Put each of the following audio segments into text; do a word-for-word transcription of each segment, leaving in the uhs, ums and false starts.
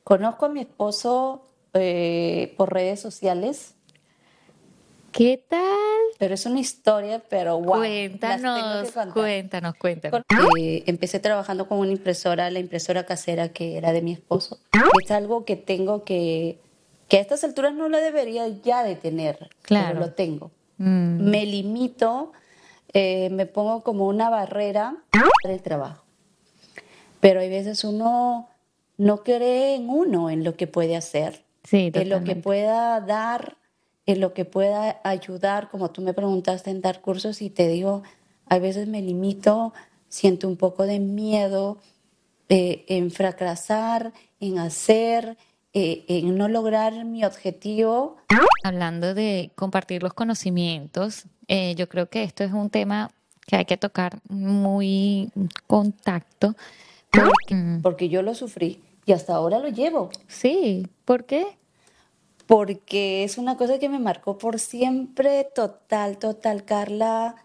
Conozco a mi esposo eh, por redes sociales, ¿Qué tal? pero es una historia, pero wow, las tengo que Cuéntanos, contar. cuéntanos, cuéntanos. Eh, empecé trabajando con una impresora, la impresora casera que era de mi esposo. Es algo que tengo que, que a estas alturas no lo debería ya de tener, pero lo Claro. tengo. Mm, Me limito, eh, me pongo como una barrera para el trabajo. Pero hay veces uno no cree en uno, en lo que puede hacer, sí, en lo que totalmente. pueda dar, en lo que pueda ayudar, como tú me preguntaste en dar cursos y te digo, a veces me limito, siento un poco de miedo eh, en fracasar, en hacer, eh, en no lograr mi objetivo. Hablando de compartir los conocimientos, eh, yo creo que esto es un tema que hay que tocar muy contacto, porque mm, Porque yo lo sufrí y hasta ahora lo llevo, sí, ¿por qué? porque es una cosa que me marcó por siempre, total, total, Carla.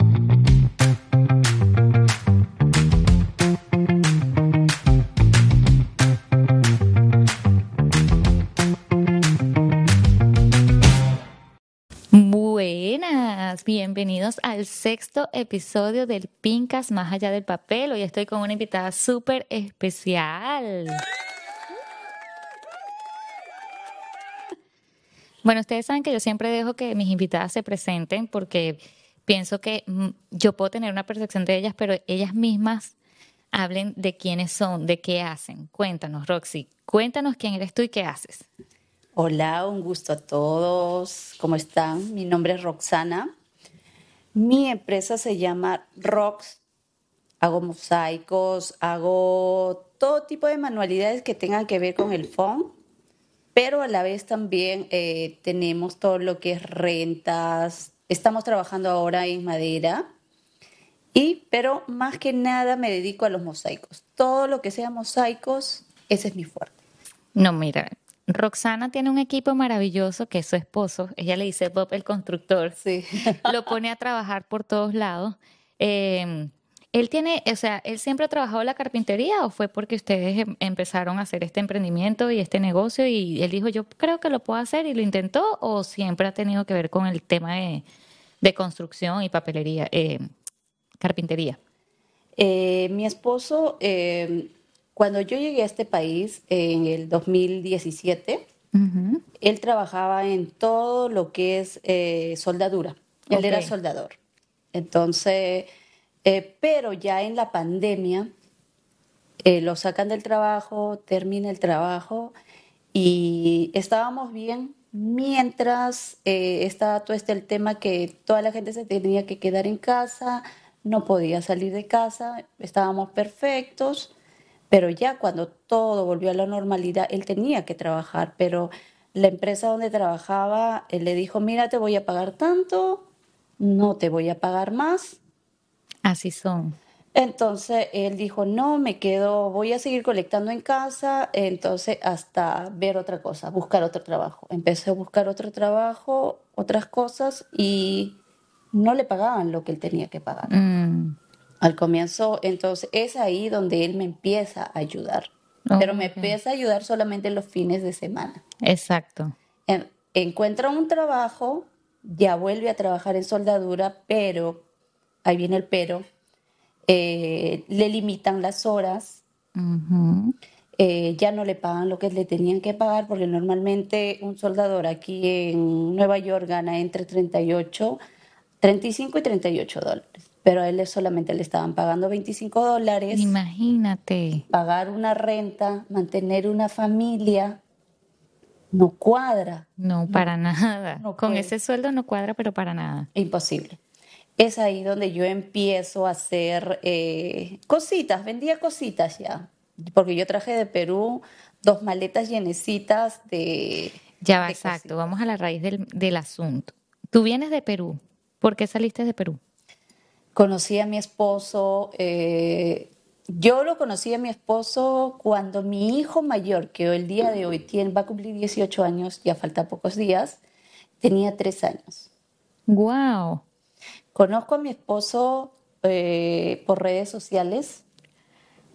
Buenas, bienvenidos al sexto episodio del Pincas Más Allá del Papel. Hoy estoy con una invitada súper especial. Bueno, ustedes saben que yo siempre dejo que mis invitadas se presenten porque pienso que mm, yo puedo tener una percepción de ellas, pero ellas mismas hablen de quiénes son, de qué hacen. Cuéntanos, Roxy, cuéntanos quién eres tú y qué haces. Hola, un gusto a todos. ¿Cómo están? Mi nombre es Roxana. Mi empresa se llama Rox. Hago mosaicos, hago todo tipo de manualidades que tengan que ver con el foam, pero a la vez también eh, tenemos todo lo que es rentas. Estamos trabajando ahora en madera y, pero más que nada me dedico a los mosaicos. Todo lo que sea mosaicos, ese es mi fuerte. No, mira, Roxana tiene un equipo maravilloso que es su esposo. Ella le dice Bob el constructor. Sí. Lo pone a trabajar por todos lados. Eh, él tiene, o sea, ¿él siempre ha trabajado la carpintería o fue porque ustedes em- empezaron a hacer este emprendimiento y este negocio y él dijo, yo creo que lo puedo hacer y lo intentó o siempre ha tenido que ver con el tema de, de construcción y papelería, eh, carpintería? Eh, mi esposo, eh, cuando yo llegué a este país en el dos mil diecisiete, Ujú. él trabajaba en todo lo que es eh, soldadura. Él Ok. era soldador. Entonces, eh, pero ya en la pandemia, eh, lo sacan del trabajo, termina el trabajo y estábamos bien mientras eh, estaba todo este el tema que toda la gente se tenía que quedar en casa, no podía salir de casa, estábamos perfectos, pero ya cuando todo volvió a la normalidad, él tenía que trabajar, pero la empresa donde trabajaba, él le dijo, mira, te voy a pagar tanto, no te voy a pagar más. Así son. Entonces él dijo, no, me quedo, voy a seguir colectando en casa, entonces hasta ver otra cosa, buscar otro trabajo. Empecé a buscar otro trabajo, otras cosas y no le pagaban lo que él tenía que pagar. Mm, Al comienzo, entonces es ahí donde él me empieza a ayudar, pero me ok. empieza a ayudar solamente los fines de semana. Exacto. En- encuentra un trabajo, ya vuelve a trabajar en soldadura, pero, ahí viene el pero, eh, le limitan las horas, Ujú. eh, ya no le pagan lo que le tenían que pagar, porque normalmente un soldador aquí en Nueva York gana entre treinta y ocho, treinta y cinco y treinta y ocho dólares, pero a él solamente le estaban pagando veinticinco dólares, Imagínate. pagar una renta, mantener una familia, no cuadra, No, no, para nada. no Con puede, ese sueldo no cuadra, pero para nada. imposible. Es ahí donde yo empiezo a hacer eh, cositas, vendía cositas ya, porque yo traje de Perú dos maletas llenecitas de, Ya va, de exacto. cositas. Vamos a la raíz del, del asunto. Tú vienes de Perú. ¿Por qué saliste de Perú? Conocí a mi esposo, eh, yo lo conocí a mi esposo cuando mi hijo mayor, que el día de hoy tiene, va a cumplir dieciocho años, ya falta pocos días, tenía tres años. Wow. Conozco a mi esposo eh, por redes sociales.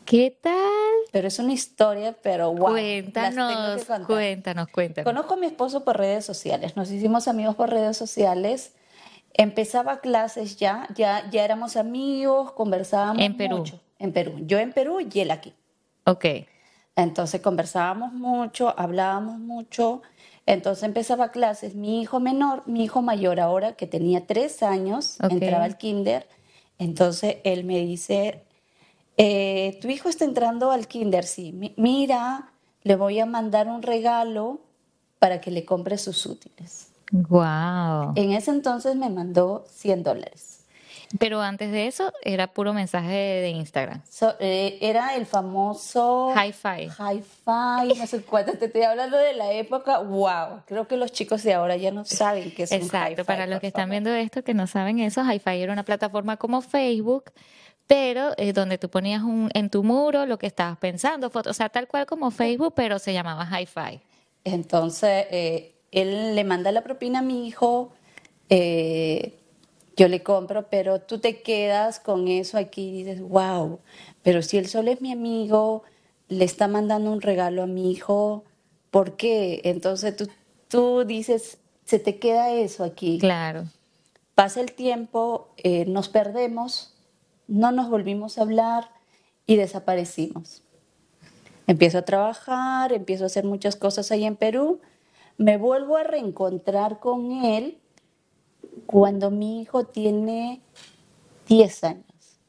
¿Qué tal? Pero es una historia, pero wow, las tengo que Cuéntanos, contar. cuéntanos, cuéntanos. Conozco a mi esposo por redes sociales, nos hicimos amigos por redes sociales. Empezaba clases ya, ya, ya éramos amigos, conversábamos En Perú. mucho en Perú. Yo en Perú y él aquí. Ok, Entonces conversábamos mucho, hablábamos mucho. Entonces empezaba clases. Mi hijo menor, mi hijo mayor ahora, que tenía tres años, entraba ok. al kinder. Entonces él me dice, eh, tu hijo está entrando al kinder, sí. Mi- mira, le voy a mandar un regalo para que le compre sus útiles. Wow. En ese entonces me mandó cien dólares. Pero antes de eso era puro mensaje de, de Instagram. So- eh, era el famoso Hi-Fi. hi-fi, no sé cuánto, te estoy hablando de la época, wow, creo que los chicos de ahora ya no saben qué es un Exacto, hi-fi, para los por que están favor. viendo esto, que no saben eso, Hi-Fi era una plataforma como Facebook, pero eh, donde tú ponías un, en tu muro lo que estabas pensando, fotos, o sea, tal cual como Facebook, pero se llamaba Hi-Fi. Entonces, eh, él le manda la propina a mi hijo, eh, yo le compro, pero tú te quedas con eso aquí y dices, wow, pero si él solo es mi amigo, le está mandando un regalo a mi hijo, ¿por qué? Entonces tú, tú dices, se te queda eso aquí. Claro. Pasa el tiempo, eh, nos perdemos, no nos volvimos a hablar y desaparecimos. Empiezo a trabajar, empiezo a hacer muchas cosas ahí en Perú, me vuelvo a reencontrar con él cuando mi hijo tiene diez años.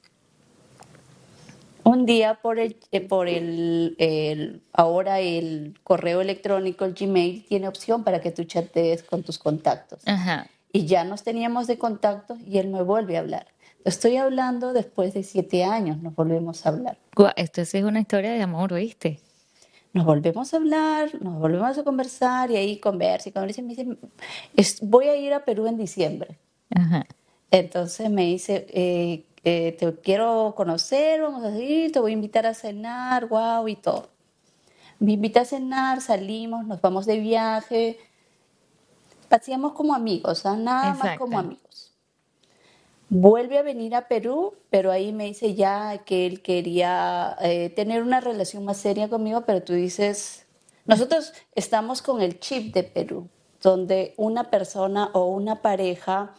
Un día por el, eh, por el, el- ahora el correo electrónico, el Gmail, tiene opción para que tú chatees con tus contactos. Ajá. Y ya nos teníamos de contacto y él me vuelve a hablar. Estoy hablando después de siete años, nos volvemos a hablar. Gua- Esto sí es una historia de amor, ¿oíste? Nos volvemos a hablar, nos volvemos a conversar y ahí conversa y conversa y me dice, "Es- voy a ir a Perú en diciembre". Ajá. Entonces me dice, eh, eh, te quiero conocer, vamos a ir, te voy a invitar a cenar, wow, y todo. Me invita a cenar, salimos, nos vamos de viaje, paseamos como amigos, ¿ah? Nada más como Exacto. amigos. Vuelve a venir a Perú, pero ahí me dice ya que él quería eh, tener una relación más seria conmigo, pero tú dices, nosotros estamos con el chip de Perú, donde una persona o una pareja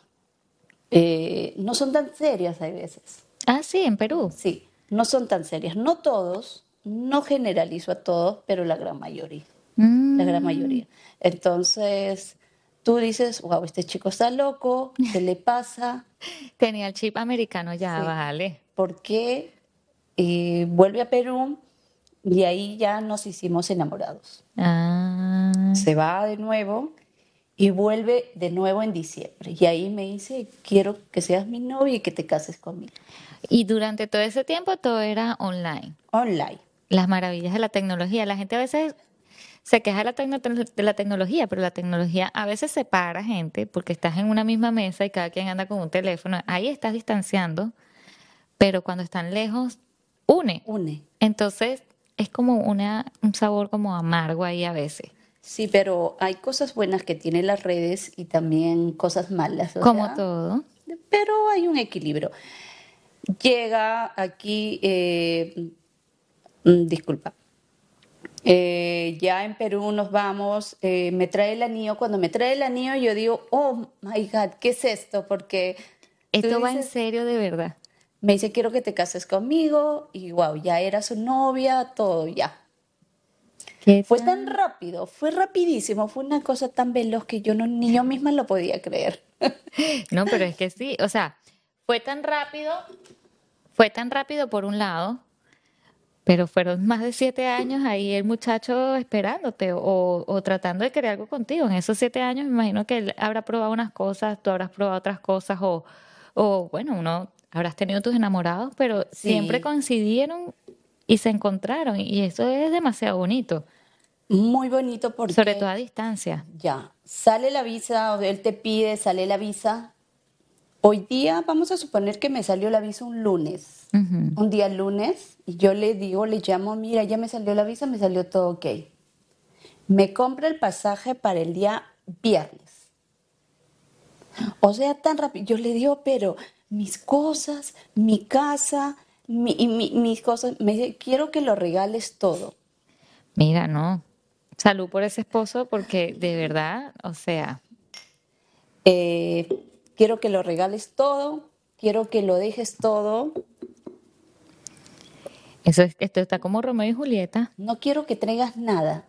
eh, no son tan serias a veces. Ah, sí, en Perú. Sí, no son tan serias. No todos, no generalizo a todos, pero la gran mayoría. La gran Mm, mayoría. Entonces, tú dices, wow, este chico está loco, ¿qué le pasa? tenía el chip americano ya, Sí. vale. ¿Por qué? Eh, vuelve a Perú y ahí ya nos hicimos enamorados. Ah. Se va de nuevo y vuelve de nuevo en diciembre. Y ahí me dice, quiero que seas mi novia y que te cases conmigo. Y durante todo ese tiempo todo era online. Online. Las maravillas de la tecnología. La gente a veces se queja de la, tecno- de la tecnología, pero la tecnología a veces separa gente porque estás en una misma mesa y cada quien anda con un teléfono. Ahí estás distanciando, pero cuando están lejos, une. Une. Entonces es como una, un sabor como amargo ahí a veces. Sí, pero hay cosas buenas que tienen las redes y también cosas malas, o Como sea, todo. pero hay un equilibrio. Llega aquí, eh, mm, disculpa, eh, ya en Perú nos vamos, eh, me trae el anillo, cuando me trae el anillo yo digo, oh my God, ¿qué es esto? Porque tú Esto va en dices, serio de verdad. me dice, quiero que te cases conmigo y wow, ya era su novia, todo ya. ¿Qué Fue tan tal? rápido, fue rapidísimo, fue una cosa tan veloz que yo no, ni yo misma lo podía creer. No, pero es que sí, o sea, fue tan rápido, fue tan rápido por un lado, pero fueron más de siete años ahí el muchacho esperándote o, o tratando de querer algo contigo. En esos siete años me imagino que él habrá probado unas cosas, tú habrás probado otras cosas o, o bueno, uno habrás tenido tus enamorados, pero siempre Sí, coincidieron y se encontraron y eso es demasiado bonito, muy bonito sobre todo a porque distancia. ya, sale la visa, o él te pide, sale la visa. Hoy día vamos a suponer que me salió la visa un lunes, Ujú. un día lunes, y yo le digo, le llamo, mira, ya me salió la visa, me salió todo ok. Me compra el pasaje para el día viernes. O sea, tan rápido. Yo le digo, pero mis cosas, mi casa, Mi, y mi- mis cosas, me dice, quiero que lo regales todo. Mira, no. Salud por ese esposo porque de verdad, o sea, Eh, quiero que lo regales todo, quiero que lo dejes todo, eso es, esto está como Romeo y Julieta. no quiero que traigas nada.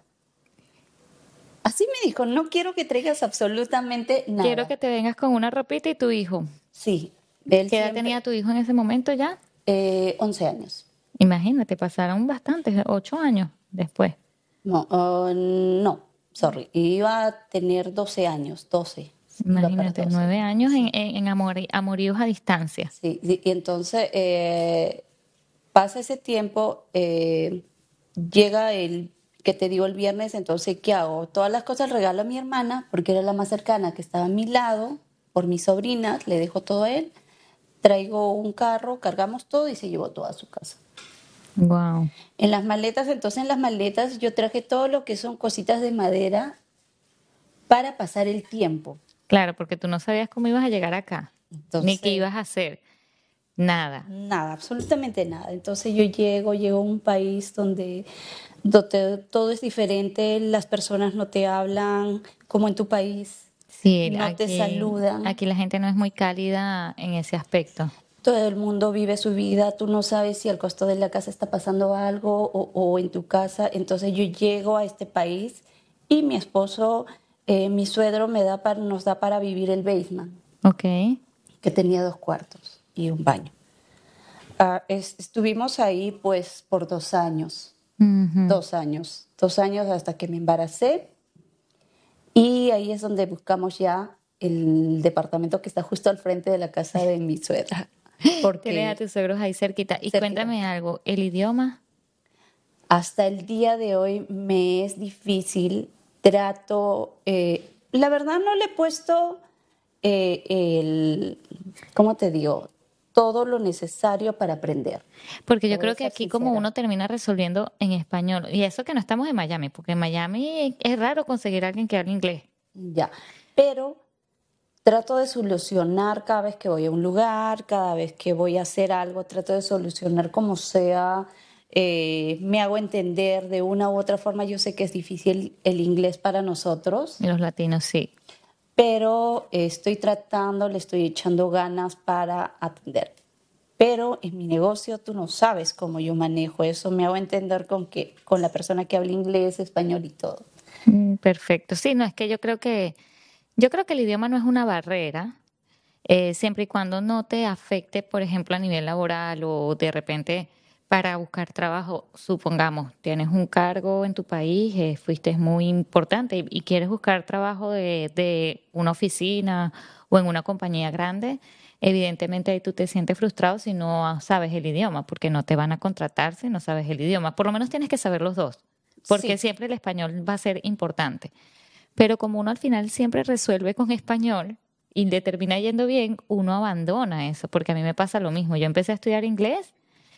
Así me dijo, no quiero que traigas absolutamente Quiero nada. que te vengas con una ropita y tu hijo. Sí, él ¿Qué edad tenía siempre, tu hijo en ese momento ya? eh, once años. Imagínate, pasaron bastantes, ocho años después. No, uh, no, sorry, iba a tener doce años, doce, iba para Imagínate, doce. nueve años en, Sí, en, en amor- amoríos a distancia. sí, sí, y entonces eh, pasa ese tiempo, eh, llega el que te digo el viernes, entonces ¿qué hago? Todas las cosas regalo a mi hermana, porque era la más cercana que estaba a mi lado, por mis sobrinas, le dejo todo a él, traigo un carro, cargamos todo y se llevó todo a su casa. Wow. En las maletas, entonces en las maletas yo traje todo lo que son cositas de madera para pasar el tiempo. Claro, porque tú no sabías cómo ibas a llegar acá, ni qué Entonces, ibas a hacer. Nada. nada, absolutamente nada. Entonces yo llego, llego a un país donde, donde todo es diferente, las personas no te hablan como en tu país, Sí, no te aquí, saludan, aquí la gente no es muy cálida en ese aspecto. todo el mundo vive su vida, tú no sabes si al costo de la casa está pasando algo o, o en tu casa. Entonces yo llego a este país y mi esposo, eh, mi suegro me da para, nos da para vivir el basement, Ok. que tenía dos cuartos y un baño. Ah, es- estuvimos ahí pues por dos años, Ujú. dos años, dos años hasta que me embaracé y ahí es donde buscamos ya el departamento que está justo al frente de la casa de mi suegra, Tienes a porque tus suegros ahí cerquita. Y cerquita. cuéntame algo, ¿el idioma? Hasta el día de hoy me es difícil, trato, eh, la verdad no le he puesto eh, el, ¿cómo te digo? Todo lo necesario para aprender. Porque Te yo voy a creo que ser aquí como sincera. uno termina resolviendo en español, y eso que no estamos en Miami, porque en Miami es raro conseguir a alguien que hable inglés. Ya, pero trato de solucionar cada vez que voy a un lugar, cada vez que voy a hacer algo, trato de solucionar como sea, eh, me hago entender de una u otra forma. Yo sé que es difícil el inglés para nosotros, Y los latinos sí. pero eh, estoy tratando, le estoy echando ganas para atender. Pero en mi negocio tú no sabes cómo yo manejo eso, me hago entender con que con la persona que habla inglés, español y todo. Mm, perfecto. Sí, no, es que yo creo que, yo creo que el idioma no es una barrera, eh, siempre y cuando no te afecte, por ejemplo, a nivel laboral o de repente para buscar trabajo, supongamos, tienes un cargo en tu país, eh, fuiste muy importante y, y quieres buscar trabajo de, de una oficina o en una compañía grande, evidentemente ahí tú te sientes frustrado si no sabes el idioma, porque no te van a contratar si no sabes el idioma. Por lo menos tienes que saber los dos, porque Sí, siempre el español va a ser importante. Pero como uno al final siempre resuelve con español y le termina yendo bien, uno abandona eso, porque a mí me pasa lo mismo. Yo empecé a estudiar inglés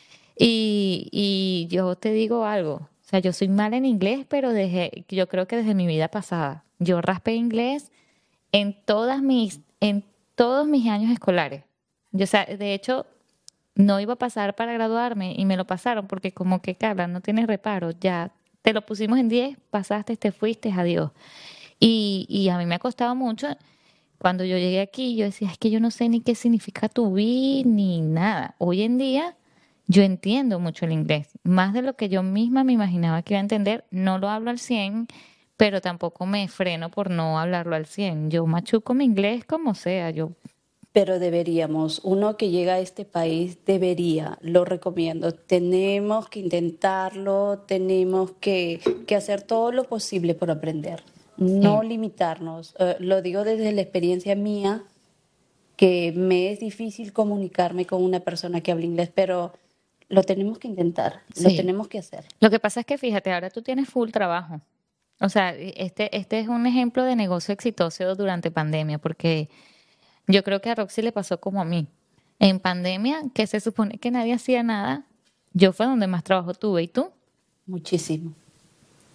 y, y yo te digo algo, o sea, yo soy mala en inglés, pero desde, yo creo que desde mi vida pasada. Yo raspé inglés en todas mis, en todos mis años escolares. Yo, o sea, de hecho, no iba a pasar para graduarme y me lo pasaron porque como que, Carla, no tienes reparo, ya te lo pusimos en diez, pasaste, te fuiste, adiós. Y, y a mí me ha costado mucho. Cuando yo llegué aquí, yo decía, es que yo no sé ni qué significa to be ni nada. Hoy en día, yo entiendo mucho el inglés, más de lo que yo misma me imaginaba que iba a entender. No lo hablo al cien, pero tampoco me freno por no hablarlo al cien. Yo machuco mi inglés como sea. Yo, pero deberíamos, uno que llega a este país debería, lo recomiendo, tenemos que intentarlo, tenemos que, que hacer todo lo posible por aprender, no sí, limitarnos. Eh, lo digo desde la experiencia mía, que me es difícil comunicarme con una persona que habla inglés, pero lo tenemos que intentar, lo sí. tenemos que hacer. Lo que pasa es que fíjate, ahora tú tienes full trabajo. O sea, este, este es un ejemplo de negocio exitoso durante pandemia, porque yo creo que a Roxy le pasó como a mí. En pandemia, que se supone que nadie hacía nada, yo fue donde más trabajo tuve. ¿Y tú? Muchísimo.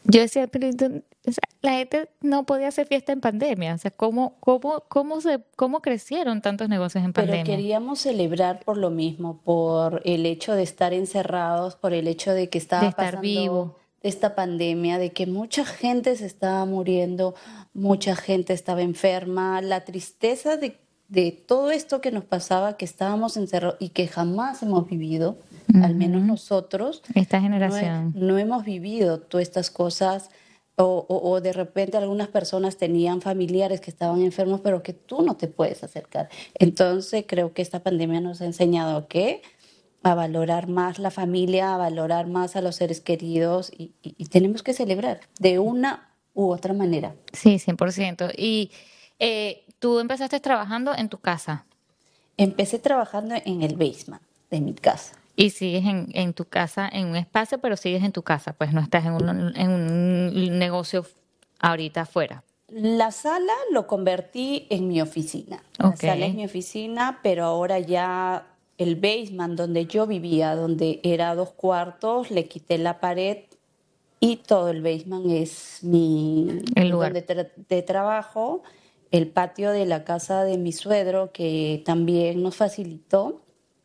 Yo decía, pero entonces, o sea, la gente no podía hacer fiesta en pandemia. O sea, ¿cómo, cómo, cómo se, cómo crecieron tantos negocios en Pero pandemia? queríamos celebrar por lo mismo, por el hecho de estar encerrados, por el hecho de que De estaba estar pasando vivo. esta pandemia, de que mucha gente se estaba muriendo, mucha gente estaba enferma, la tristeza de, de todo esto que nos pasaba, que estábamos encerrados y que jamás hemos vivido, al menos Ujú. nosotros, Esta no, he- generación. no hemos vivido todas estas cosas. O, o- o de repente algunas personas tenían familiares que estaban enfermos, pero que tú no te puedes acercar. Entonces creo que esta pandemia nos ha enseñado que a valorar más la familia, a valorar más a los seres queridos y, y- y tenemos que celebrar de una u otra manera. Sí, cien por ciento. Y eh, tú empezaste trabajando en tu casa Empecé trabajando en el basement de mi casa. y sigues en, en tu casa, en un espacio, pero sigues en tu casa, pues no estás en un, en un negocio ahorita afuera. La sala lo convertí en mi oficina. La Ok. sala es mi oficina, pero ahora ya el basement donde yo vivía, donde era dos cuartos, le quité la pared y todo el basement es mi El es lugar. donde tra- de trabajo, el patio de la casa de mi suegro que también nos facilitó.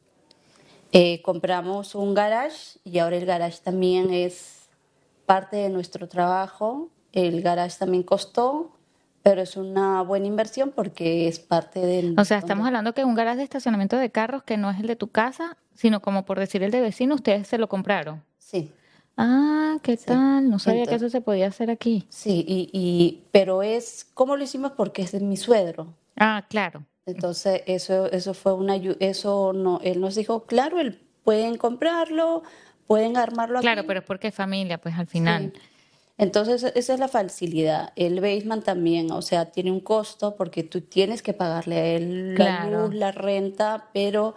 Eh, compramos un garage y ahora el garage también es parte de nuestro trabajo. El garage también costó, pero es una buena inversión porque es parte O del sea, estamos donde. hablando que un garaje de estacionamiento de carros que no es el de tu casa, sino como por decir el de vecino, ustedes se lo compraron. Sí, Ah, ¿qué sí. tal? No sabía que Entonces, eso se podía hacer aquí. sí, y, y pero es ¿cómo lo hicimos? Porque es de mi suegro. Ah, claro. Entonces, eso, eso fue una, ayu- eso no, él nos dijo, claro, él, pueden comprarlo, pueden armarlo Claro, aquí. pero es porque es familia, pues al final. Sí. Entonces, esa es la facilidad. El basement también, o sea, tiene un costo porque tú tienes que pagarle a él la luz, Claro. la renta, pero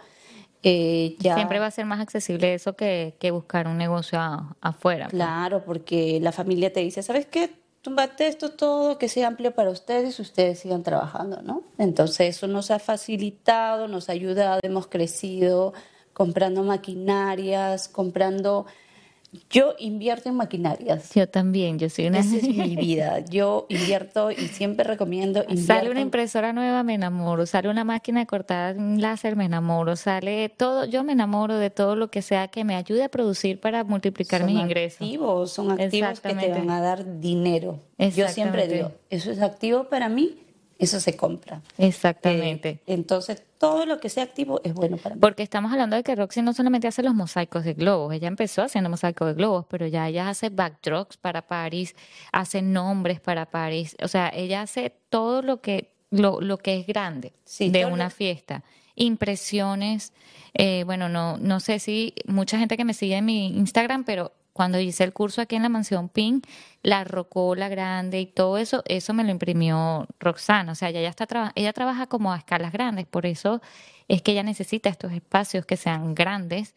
eh, Siempre va ya, a ser más accesible eso que, que buscar un negocio a- afuera, pues. claro, porque la familia te dice, ¿sabes qué? Túmbate esto todo, que sea amplio para ustedes y ustedes sigan trabajando, ¿no? Entonces, eso nos ha facilitado, nos ha ayudado, hemos crecido comprando maquinarias, comprando. Yo invierto en maquinarias. Yo también, yo soy una... Esa es mi vida. Yo invierto y siempre recomiendo Sale una inviertan. impresora nueva, me enamoro. Sale una máquina de cortar en láser, me enamoro. Sale todo, yo me enamoro de todo lo que sea que me ayude a producir para multiplicar Son mis ingresos. activos, son activos que te van Exactamente, a dar dinero. Yo siempre digo, exactamente, eso es activo para mí, eso se compra. Eh, exactamente. entonces, todo lo que sea activo es bueno para mí. Porque estamos hablando de que Roxy no solamente hace los mosaicos de globos, ella empezó haciendo mosaicos de globos, pero ya ella hace backdrops para París, hace nombres para París, o sea, ella hace todo lo que, lo, lo que es grande Sí, de todo una lo- fiesta, impresiones, eh, bueno, no, no sé si mucha gente que me sigue en mi Instagram, pero cuando hice el curso aquí en la Mansión Pink, la rocola grande y todo eso, eso me lo imprimió Roxana, o sea, ella ya está traba- ella trabaja como a escalas grandes, por eso es que ella necesita estos espacios que sean grandes,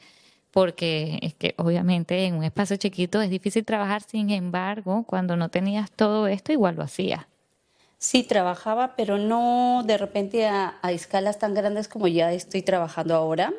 porque es que obviamente en un espacio chiquito es difícil trabajar, sin embargo, cuando no tenías todo esto, igual lo hacías. sí trabajaba, pero no de repente a, a escalas tan grandes como ya estoy trabajando ahora.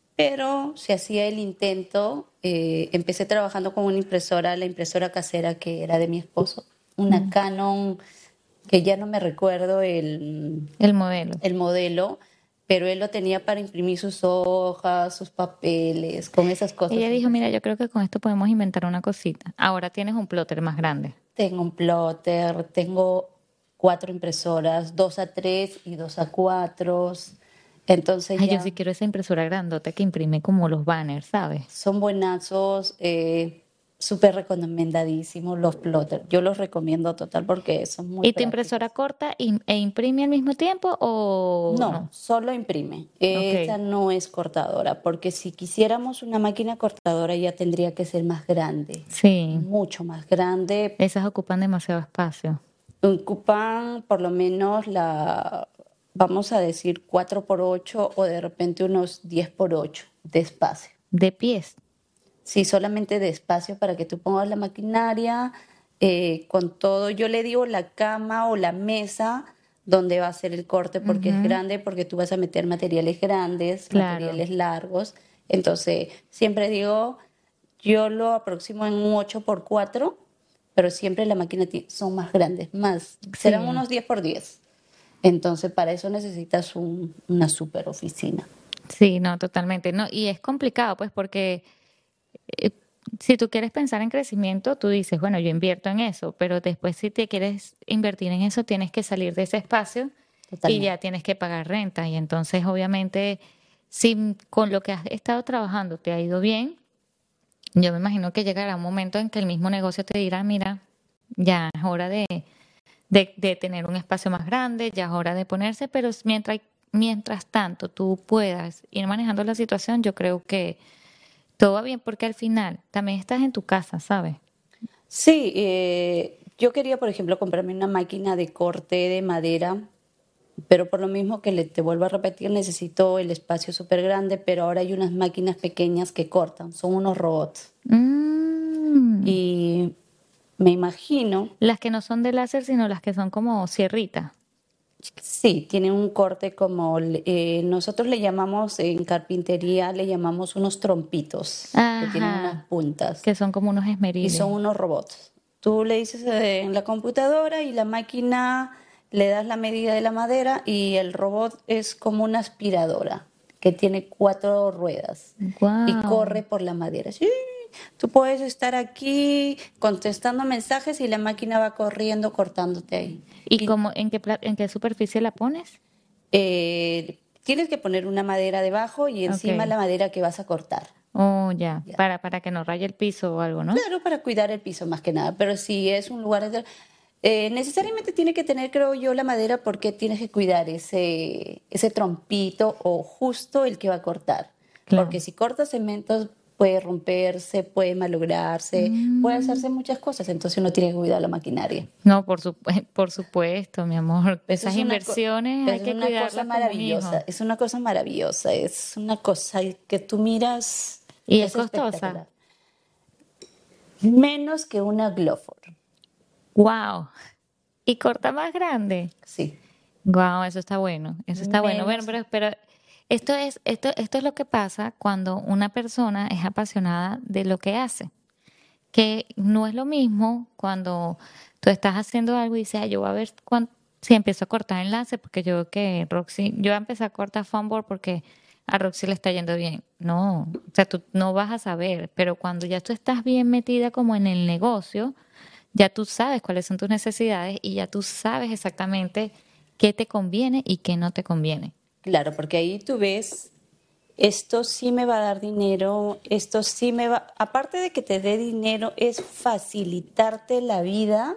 Pero se hacía el intento. Eh, empecé trabajando con una impresora, la impresora casera que era de mi esposo, una Mm. Canon que ya no me recuerdo el, El modelo. el modelo, pero él lo tenía para imprimir sus hojas, sus papeles, con esas Ella cosas dijo, mira, empecé. yo creo que con esto podemos inventar una cosita. Ahora tienes un plotter más grande. Tengo un plotter, tengo cuatro impresoras, dos a tres y dos a cuatro. Entonces Ay, yo sí ya quiero esa impresora grandota que imprime como los banners, ¿sabes? son buenazos, eh, súper recomendadísimos los plotters. Yo los recomiendo total porque son muy ¿Y tu impresora prácticos. corta y- e imprime al mismo tiempo o No, no? solo imprime. Ok, Esa no es cortadora, porque si quisiéramos una máquina cortadora ya tendría que ser más grande, sí, mucho más grande. esas ocupan demasiado espacio. Ocupan por lo menos la, vamos a decir, cuatro por ocho o de repente unos diez por ocho de espacio. De pies. Sí, solamente de espacio para que tú pongas la maquinaria, eh, con todo. Yo le digo la cama o la mesa donde va a ser el corte porque es Ujú, grande, porque tú vas a meter materiales grandes, claro. materiales largos. Entonces, siempre digo, yo lo aproximo en un ocho por cuatro pero siempre la máquina ti- son más grandes, más, serán Sí, unos diez por diez. Entonces, para eso necesitas un- una super oficina. sí, no, totalmente. No, y es complicado, pues, porque eh, si tú quieres pensar en crecimiento, tú dices, bueno, yo invierto en eso, pero después si te quieres invertir en eso, tienes que salir de ese espacio y ya Totalmente. tienes que pagar renta. Y entonces, obviamente, si con lo que has estado trabajando te ha ido bien, yo me imagino que llegará un momento en que el mismo negocio te dirá, mira, ya es hora de, de, de tener un espacio más grande, ya es hora de ponerse, pero mientras, mientras tanto tú puedas ir manejando la situación, yo creo que todo va bien porque al final también estás en tu casa, ¿sabes? Sí, eh, yo quería, por ejemplo, comprarme una máquina de corte de madera, pero por lo mismo que le, te vuelvo a repetir, necesito el espacio súper grande, pero ahora hay unas máquinas pequeñas que cortan, son unos robots. Mm, Y me imagino, las que no son de láser, sino las que son como sierrita. sí, tienen un corte como le- eh, nosotros le llamamos en carpintería, le llamamos unos trompitos, que tienen unas Ajá, puntas que son como unos y esmeriles. son unos robots. Tú le dices eh, en la computadora y la máquina le das la medida de la madera y el robot es como una aspiradora que tiene cuatro ruedas y Wow. corre por la madera. Sí, tú puedes estar aquí contestando mensajes y la máquina va corriendo cortándote ahí. ¿Y Y cómo, en qué, pla- en qué superficie la pones? eh, tienes que poner una madera debajo y encima Okay. la madera que vas a cortar. Oh, ya, Ya. para, para que no raye el piso o algo, ¿no? Claro, para cuidar el piso más que nada, pero si es un lugar de- eh, necesariamente tiene que tener, creo yo, la madera porque tienes que cuidar ese, ese trompito o justo el que va a cortar. Porque Claro. si corta cementos puede romperse, puede malograrse, puede Mm, hacerse muchas cosas, entonces uno tiene que cuidar la maquinaria. no, por supu- por supuesto, mi amor. Eso Esas es una, co- inversiones hay eso es que una cosa cuidarlas como un maravillosa, hijo. es una cosa maravillosa, es una cosa que tú miras, Y es es costosa. espectacular. Menos que una Glofor, Wow. Y corta más grande. sí, Wow, eso está bueno. Eso está bueno. Bueno, menos. pero, pero esto es, esto, esto es lo que pasa cuando una persona es apasionada de lo que hace. Que no es lo mismo cuando tú estás haciendo algo y dices, "Ay, yo voy a ver cuán- si empiezo a cortar enlaces, porque yo veo que Roxy, yo voy a empezar a cortar Funboard porque a Roxy le está yendo bien. No, o sea, tú no vas a saber, pero cuando ya tú estás bien metida como en el negocio, ya tú sabes cuáles son tus necesidades y ya tú sabes exactamente qué te conviene y qué no te conviene. Claro, porque ahí tú ves, esto sí me va a dar dinero, esto sí me va, aparte de que te dé dinero, es facilitarte la vida,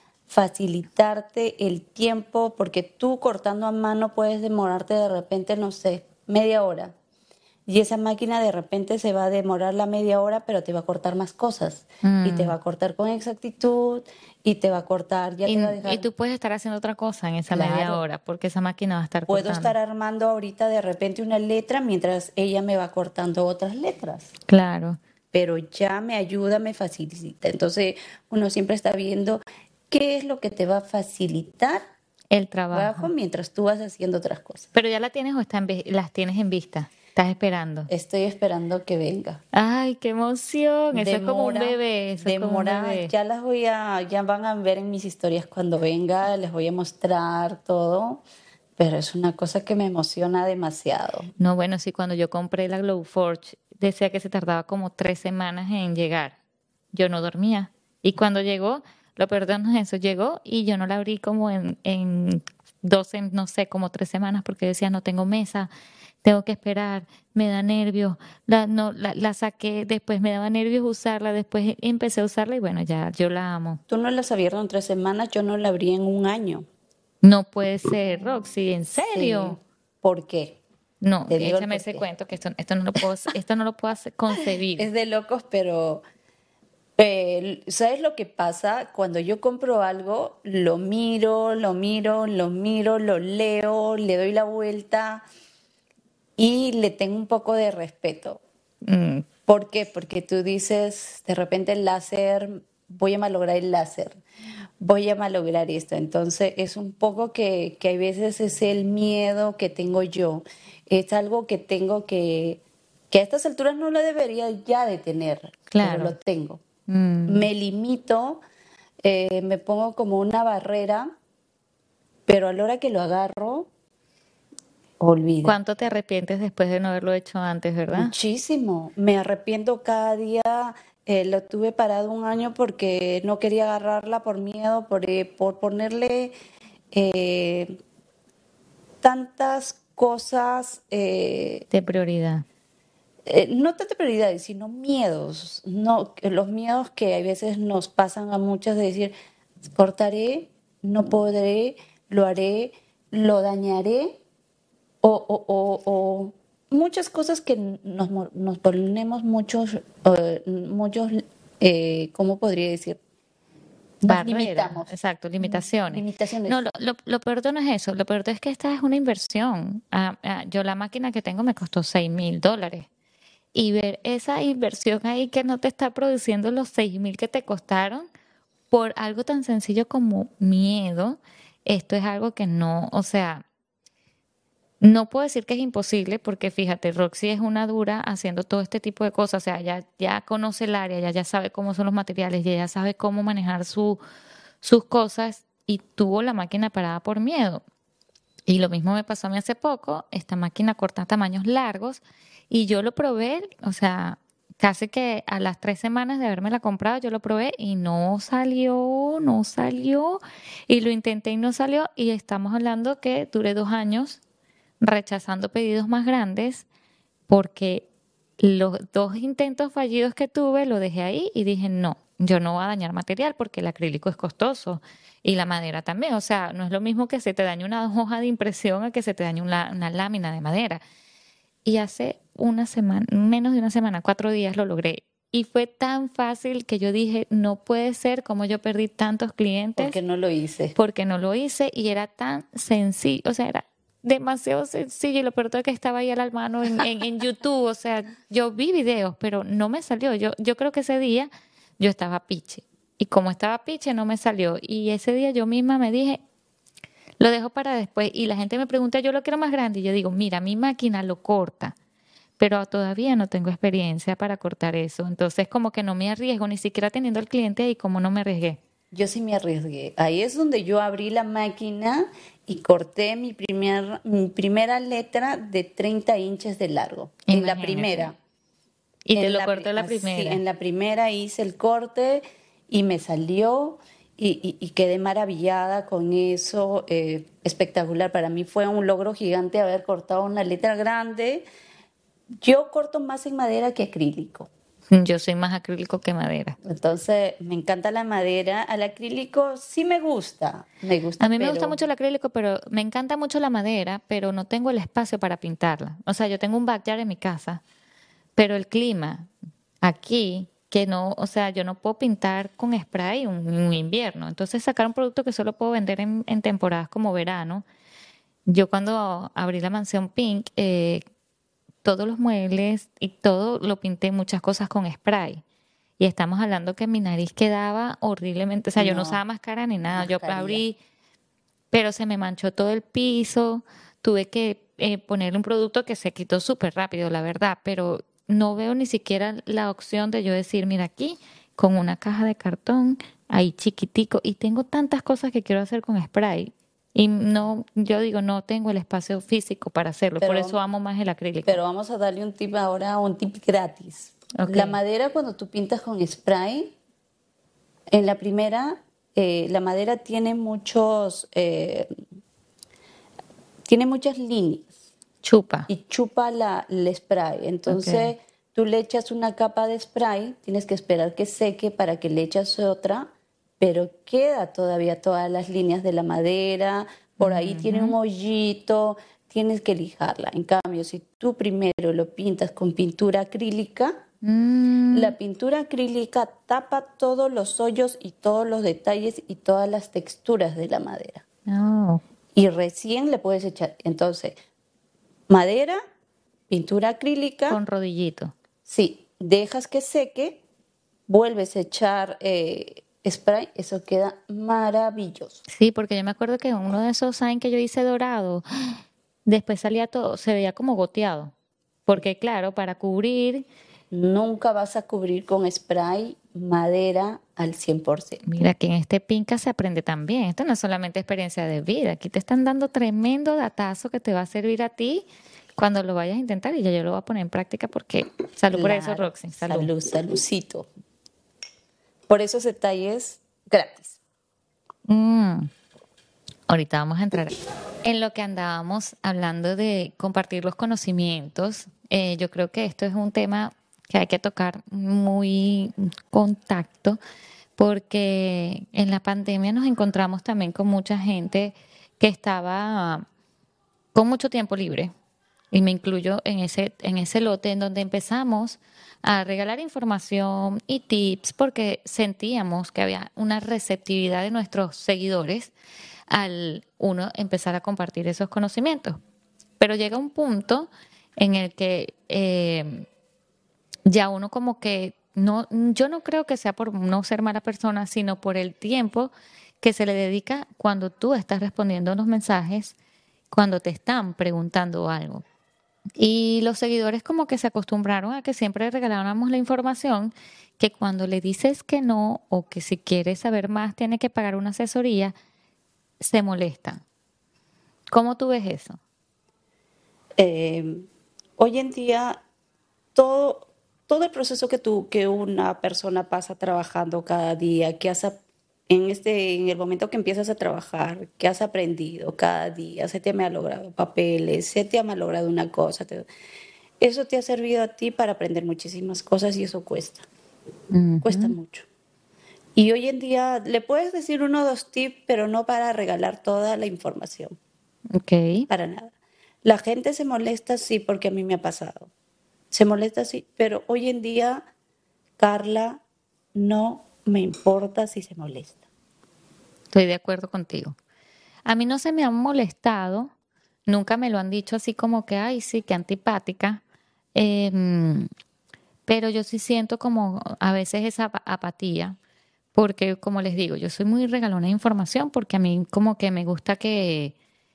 facilitarte el tiempo, porque tú cortando a mano puedes demorarte de repente, no sé, media hora. Y esa máquina de repente se va a demorar la media hora, pero te va a cortar más cosas. Y te va Mm. a cortar con exactitud, y te va a cortar, ya te va a Y, y dejar, tú puedes estar haciendo otra cosa en esa media claro. hora porque esa máquina va a estar Puedo cortando. estar armando ahorita de repente una letra mientras ella me va cortando otras letras, Claro. pero ya me ayuda, me facilita. Entonces uno siempre está viendo qué es lo que te va a facilitar El el trabajo trabajo. mientras tú vas haciendo otras cosas. Pero ya la tienes o está en vi- las tienes en vista. Estás esperando. Estoy esperando que venga. Ay, qué emoción. Eso es como un Demora, bebé. Eso es como un demora, bebé. ya las voy a, ya van a ver en mis historias cuando venga, les voy a mostrar todo, pero es una cosa que me emociona demasiado. No, bueno, sí, cuando yo compré la Glowforge, decía que se tardaba como tres semanas en llegar. Yo no dormía. Y cuando llegó, lo peor de no es eso, llegó y yo no la abrí como en, en doce, no sé, como tres semanas porque decía, no tengo mesa, tengo que esperar, me da nervios. La, no, la, la saqué, después me daba nervios usarla, después empecé a usarla y bueno, ya, yo la amo. Tú no las abierto en tres semanas, yo no la abrí en un año. No puede ser, Roxy, ¿en Sí. serio? ¿Por qué? No, Te digo el échame por ese qué. cuento que esto, esto no lo puedo, esto no lo puedo hacer- concebir. Es de locos, pero eh, ¿sabes lo que pasa? Cuando yo compro algo, lo miro, lo miro, lo miro, lo leo, le doy la vuelta y le tengo un poco de respeto. Mm, ¿Por qué? Porque tú dices, de repente el láser, voy a malograr el láser, voy a malograr esto. Entonces es un poco que, que hay veces es el miedo que tengo yo. Es algo que tengo que, que a estas alturas no lo debería ya de tener, pero lo claro. tengo. Mm, Me limito eh, me pongo como una barrera, pero a la hora que lo agarro, olvida. ¿Cuánto te arrepientes después de no haberlo hecho antes, verdad? Muchísimo. Me arrepiento cada día. Eh, lo tuve parado un año porque no quería agarrarla por miedo, por, eh, por ponerle eh, tantas cosas, eh, De prioridad. eh, no tanto prioridades, sino miedos. No, que los miedos que a veces nos pasan a muchas de decir, cortaré, no podré, lo haré, lo dañaré. O, o, o, o muchas cosas que nos, mo- nos ponemos muchos, eh, muchos, eh, ¿cómo podría decir? Nos Barreras, limitamos. exacto, Mm, limitaciones. No, limitaciones. lo, lo, lo peor no es eso, lo peor es que esta es una inversión. Ah, ah, yo la máquina que tengo me costó seis mil dólares. Y ver esa inversión ahí que no te está produciendo los seis mil que te costaron por algo tan sencillo como miedo, esto es algo que no, o sea, no puedo decir que es imposible porque fíjate, Roxy es una dura haciendo todo este tipo de cosas, o sea, ya, ya conoce el área, ya, ya sabe cómo son los materiales, ya, ya sabe cómo manejar su, sus cosas y tuvo la máquina parada por miedo. Y lo mismo me pasó a mí hace poco, esta máquina corta tamaños largos y yo lo probé, o sea, casi que a las tres semanas de haberme la comprado, yo lo probé y no salió, no salió y lo intenté y no salió y estamos hablando que duré dos años rechazando pedidos más grandes porque los dos intentos fallidos que tuve lo dejé ahí y dije, no, yo no voy a dañar material porque el acrílico es costoso y la madera también. O sea, no es lo mismo que se te dañe una hoja de impresión a que se te dañe una, una lámina de madera. Y hace una semana, menos de una semana, cuatro días lo logré. Y fue tan fácil que yo dije, no puede ser como yo perdí tantos Porque clientes no lo hice. porque no lo hice y era tan sencillo, o sea, era demasiado sencillo y lo peor es que estaba ahí a la mano en, en, en YouTube, o sea, yo vi videos, pero no me salió. Yo, yo creo que ese día yo estaba piche y como estaba piche no me salió y ese día yo misma me dije, lo dejo para después y la gente me pregunta, yo lo quiero más grande y yo digo, mira, mi máquina lo corta. Pero todavía no tengo experiencia para cortar eso. Entonces, como que no me arriesgo, ni siquiera teniendo al cliente ahí, como no me arriesgué. Yo sí me arriesgué. Ahí es donde yo abrí la máquina y corté mi primer, mi primera letra de treinta inches de largo. En la Imagínate. primera. Y te En lo la, pri- cortó la así, en primera. la primera hice el corte y me salió y, y- y quedé maravillada con eso, eh, espectacular. Para mí fue un logro gigante haber cortado una letra grande. Yo corto más en madera que acrílico. Yo soy más acrílico que madera. Entonces, me encanta la madera. Al acrílico sí me gusta, me A gusta, mí me gusta pero mucho el acrílico, pero me encanta mucho la madera, pero no tengo el espacio para pintarla. O sea, yo tengo un backyard en mi casa, pero el clima aquí, que no, o sea, yo no puedo pintar con spray un, un invierno. Entonces, sacar un producto que solo puedo vender en, en temporadas como verano. Yo cuando abrí la mansión Pink, eh, todos los muebles y todo lo pinté muchas cosas con spray. Y estamos hablando que mi nariz quedaba horriblemente, o sea, yo no usaba no, máscara ni nada. Yo mascarilla. abrí, pero se me manchó todo el piso. Tuve que eh, ponerle un producto que se quitó súper rápido, la verdad, pero no veo ni siquiera la opción de yo decir, mira aquí, con una caja de cartón, ahí chiquitico, y tengo tantas cosas que quiero hacer con spray. Y no, yo digo, no tengo el espacio físico para hacerlo, por eso Pero, amo más el acrílico. pero vamos a darle un tip ahora, un tip gratis. Ok. La madera, cuando tú pintas con spray, en la primera, eh, la madera tiene muchos, eh, tiene muchas líneas Chupa. y chupa la, el spray. Ok. Entonces, tú le echas una capa de spray, tienes que esperar que seque para que le echas otra, pero queda todavía todas las líneas de la madera, por ahí tiene un Ujú. hoyito, tienes que lijarla. En cambio, si tú primero lo pintas con pintura acrílica, Mm, la pintura acrílica tapa todos los hoyos y todos los detalles y todas las texturas de la madera. no. Y recién le puedes echar. Entonces, madera, pintura acrílica, Con rodillito. sí, dejas que seque, vuelves a echar eh, spray, eso queda maravilloso. Sí, porque yo me acuerdo que uno de esos signs que yo hice dorado, después salía todo, se veía como goteado. Porque claro, para cubrir. Nunca vas a cubrir con spray madera al cien por ciento. Mira, que en este Pinca se aprende también. Esto no es solamente experiencia de vida. Aquí te están dando tremendo datazo que te va a servir a ti cuando lo vayas a intentar. Y ya yo lo voy a poner en práctica porque salud por eso, Claro, Roxy. Salud. salud, saludcito. Por esos detalles gratis. Mm, ahorita vamos a entrar en lo que andábamos hablando de compartir los conocimientos. Eh, yo creo que esto es un tema que hay que tocar muy contacto porque en la pandemia nos encontramos también con mucha gente que estaba con mucho tiempo libre. Y me incluyo en ese, en ese lote en donde empezamos a regalar información y tips porque sentíamos que había una receptividad de nuestros seguidores al uno empezar a compartir esos conocimientos. Pero llega un punto en el que eh, ya uno como que no, yo no creo que sea por no ser mala persona, sino por el tiempo que se le dedica cuando tú estás respondiendo unos mensajes, cuando te están preguntando algo. Y los seguidores como que se acostumbraron a que siempre regaláramos la información, que cuando le dices que no o que si quieres saber más tiene que pagar una asesoría, se molestan. ¿Cómo tú ves eso? Eh, Hoy en día, todo, todo el proceso que tú, que una persona pasa trabajando cada día, que has, ap- en este, en el momento que empiezas a trabajar, que has aprendido cada día, se te ha malogrado papeles, se te ha malogrado una cosa, te- eso te ha servido a ti para aprender muchísimas cosas y eso cuesta, cuesta Ujú. mucho. Y hoy en día le puedes decir uno o dos tips, pero no para regalar toda la información, Ok. para nada. La gente se molesta, sí, porque a mí me ha pasado. Se molesta, sí, pero hoy en día, Carla, no me importa si se molesta. Estoy de acuerdo contigo. A mí no se me han molestado, nunca me lo han dicho así como que, ay, sí, qué antipática. Em, pero yo sí siento como a veces esa apa- apatía, porque como les digo, yo soy muy regalona de información porque a mí como que me gusta que,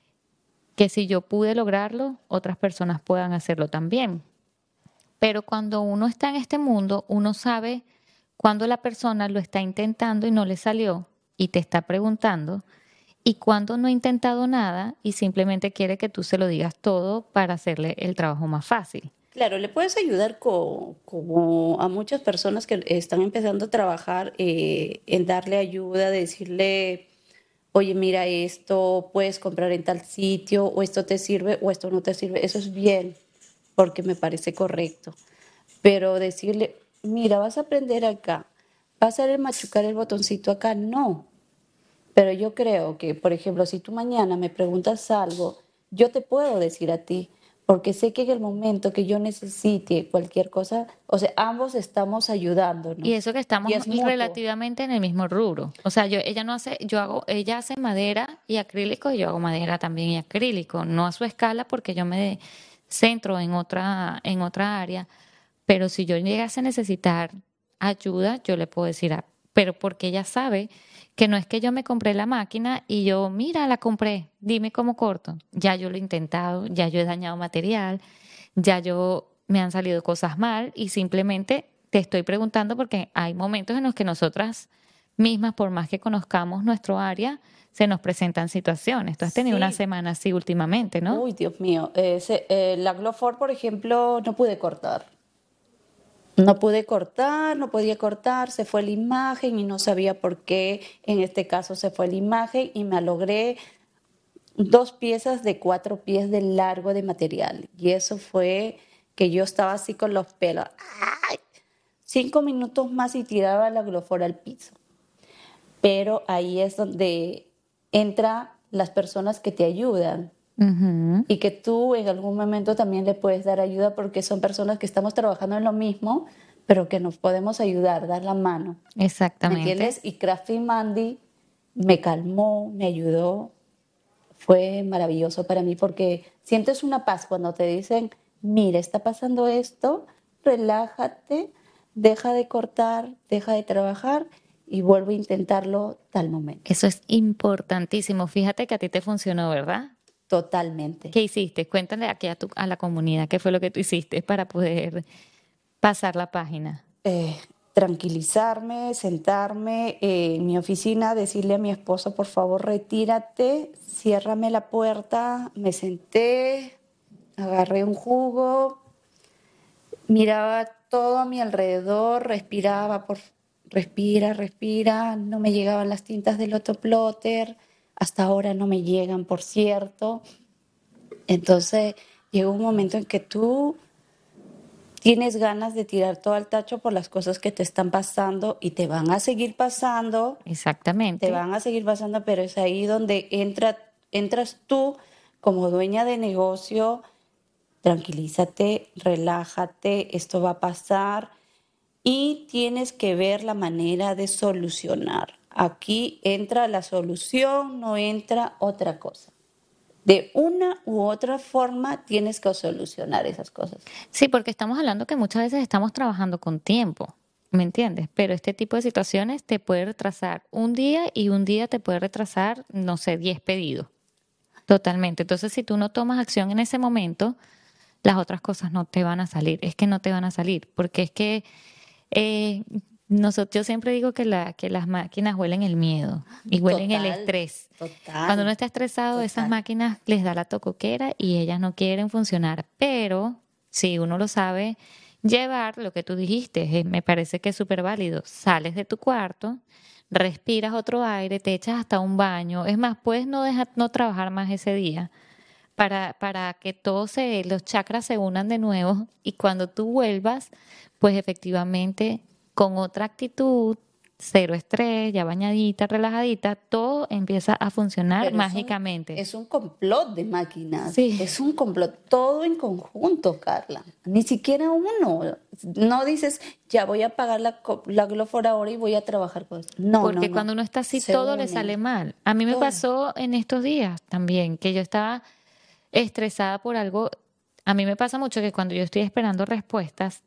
que si yo pude lograrlo, otras personas puedan hacerlo también. Pero cuando uno está en este mundo, uno sabe cuando la persona lo está intentando y no le salió y te está preguntando, y cuando no ha intentado nada y simplemente quiere que tú se lo digas todo para hacerle el trabajo más fácil. Claro, le puedes ayudar co- como a muchas personas que están empezando a trabajar eh, en darle ayuda, decirle, oye, mira esto, puedes comprar en tal sitio, o esto te sirve, o esto no te sirve. Eso es bien, porque me parece correcto. Pero decirle, mira, vas a aprender acá, vas a machucar el botoncito acá, no. Pero yo creo que, por ejemplo, si tú mañana me preguntas algo, yo te puedo decir a ti, porque sé que en el momento que yo necesite cualquier cosa, o sea, ambos estamos Y ayudándonos eso que y estamos es mutuo. relativamente en el mismo rubro. O sea, yo, ella no hace, yo hago, ella hace madera y acrílico y yo hago madera también y acrílico. No a su escala porque yo me centro en otra, en otra área. Pero si yo llegase a necesitar ayuda, yo le puedo decir, ah, pero porque ella sabe que no es que yo me compré la máquina y yo, mira, la compré, dime cómo corto. Ya yo lo he intentado, ya yo he dañado material, ya yo me han salido cosas mal y simplemente te estoy preguntando porque hay momentos en los que nosotras mismas, por más que conozcamos nuestro área, se nos presentan situaciones. Tú has tenido una Sí, semana así últimamente, ¿no? uy, Dios mío. Ese, eh, la Glofor, por ejemplo, no pude cortar. No pude cortar, no podía cortar, se fue la imagen y no sabía por qué en este caso se fue la imagen y me logré dos piezas de cuatro pies de largo de material. Y eso fue que yo estaba así con los pelos. ¡Ay! Cinco minutos más y tiraba la glofora al piso. Pero ahí es donde entra las personas que te ayudan Ujú, y que tú en algún momento también le puedes dar ayuda porque son personas que estamos trabajando en lo mismo, pero que nos podemos ayudar, dar la mano. ¿Me exactamente. entiendes? Y Crafty Mandy me calmó, me ayudó. Fue maravilloso para mí porque sientes una paz cuando te dicen, mira, está pasando esto, relájate, deja de cortar, deja de trabajar y vuelvo a intentarlo tal momento. Eso es importantísimo. Fíjate que a ti te funcionó, ¿verdad? Totalmente. ¿Qué hiciste? Cuéntale aquí a, tu, a la comunidad qué fue lo que tú hiciste para poder. Pasar la página. Eh, tranquilizarme, sentarme eh, en mi oficina, decirle a mi esposo, por favor, retírate, ciérrame la puerta. Me senté, agarré un jugo, miraba todo a mi alrededor, respiraba, por, respira, respira, no me llegaban las tintas del autoplotter, hasta ahora no me llegan, por cierto. Entonces llegó un momento en que tú tienes ganas de tirar todo al tacho por las cosas que te están pasando y te van a seguir pasando, te Exactamente. van a seguir pasando, pero es ahí donde entra, entras tú como dueña de negocio. Tranquilízate, relájate, esto va a pasar y tienes que ver la manera de solucionar. Aquí entra la solución, no entra otra cosa. De una u otra forma tienes que solucionar esas cosas. Sí, porque estamos hablando que muchas veces estamos trabajando con tiempo, ¿me entiendes? Pero este tipo de situaciones te puede retrasar un día y un día te puede retrasar, no sé, diez pedidos. Totalmente. Entonces, si tú no tomas acción en ese momento, las otras cosas no te van a salir. Es que no te van a salir, porque es que eh, nosotros, yo siempre digo que, la, que las máquinas huelen el miedo y huelen el Total, estrés. Cuando uno total, está estresado, esas total. máquinas les da la tocoquera y ellas no quieren funcionar. Pero si uno lo sabe llevar, lo que tú dijiste, eh, me parece que es súper válido. Sales de tu cuarto, respiras otro aire, te echas hasta un baño. Es más, puedes no dejar, no trabajar más ese día para, para que todos se, los chakras se unan de nuevo y cuando tú vuelvas, pues efectivamente con otra actitud, cero estrés, ya bañadita, relajadita, todo empieza a funcionar Pero es un, mágicamente. es un complot de máquinas, Sí, es un complot, todo en conjunto, Carla. Ni siquiera uno. No dices, ya voy a pagar la, co- la Glofor ahora y voy a trabajar con eso. No, no, porque no. cuando uno está así Se todo le sale unen, mal. A mí me todo. pasó en estos días también, que yo estaba estresada por algo. A mí me pasa mucho que cuando yo estoy esperando respuestas,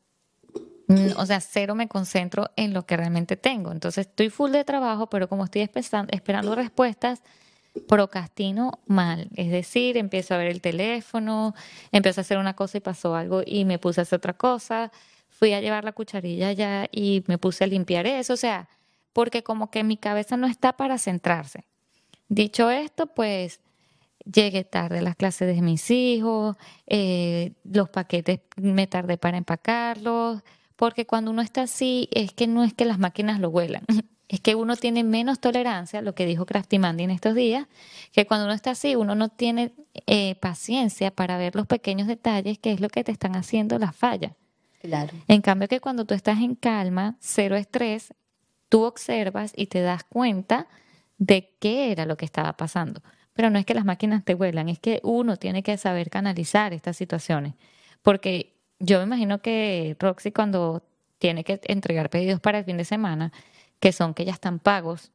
Mm, o sea, cero me concentro en lo que realmente tengo. Entonces estoy full de trabajo, pero como estoy espe- esperando respuestas, procrastino mal. Es decir, empiezo a ver el teléfono, empiezo a hacer una cosa y pasó algo y me puse a hacer otra cosa. Fui a llevar la cucharilla ya y me puse a limpiar eso. O sea, porque como que mi cabeza no está para centrarse. Dicho esto, pues llegué tarde a las clases de mis hijos, eh, los paquetes me tardé para empacarlos, porque cuando uno está así es que no es que las máquinas lo huelan, es que uno tiene menos tolerancia, lo que dijo Craftimandi en estos días, que cuando uno está así uno no tiene eh, paciencia para ver los pequeños detalles que es lo que te están haciendo la falla. Claro. En cambio que cuando tú estás en calma, cero estrés, tú observas y te das cuenta de qué era lo que estaba pasando. Pero no es que las máquinas te vuelan, es que uno tiene que saber canalizar estas situaciones. Porque yo me imagino que Roxy cuando tiene que entregar pedidos para el fin de semana, que son que ya están pagos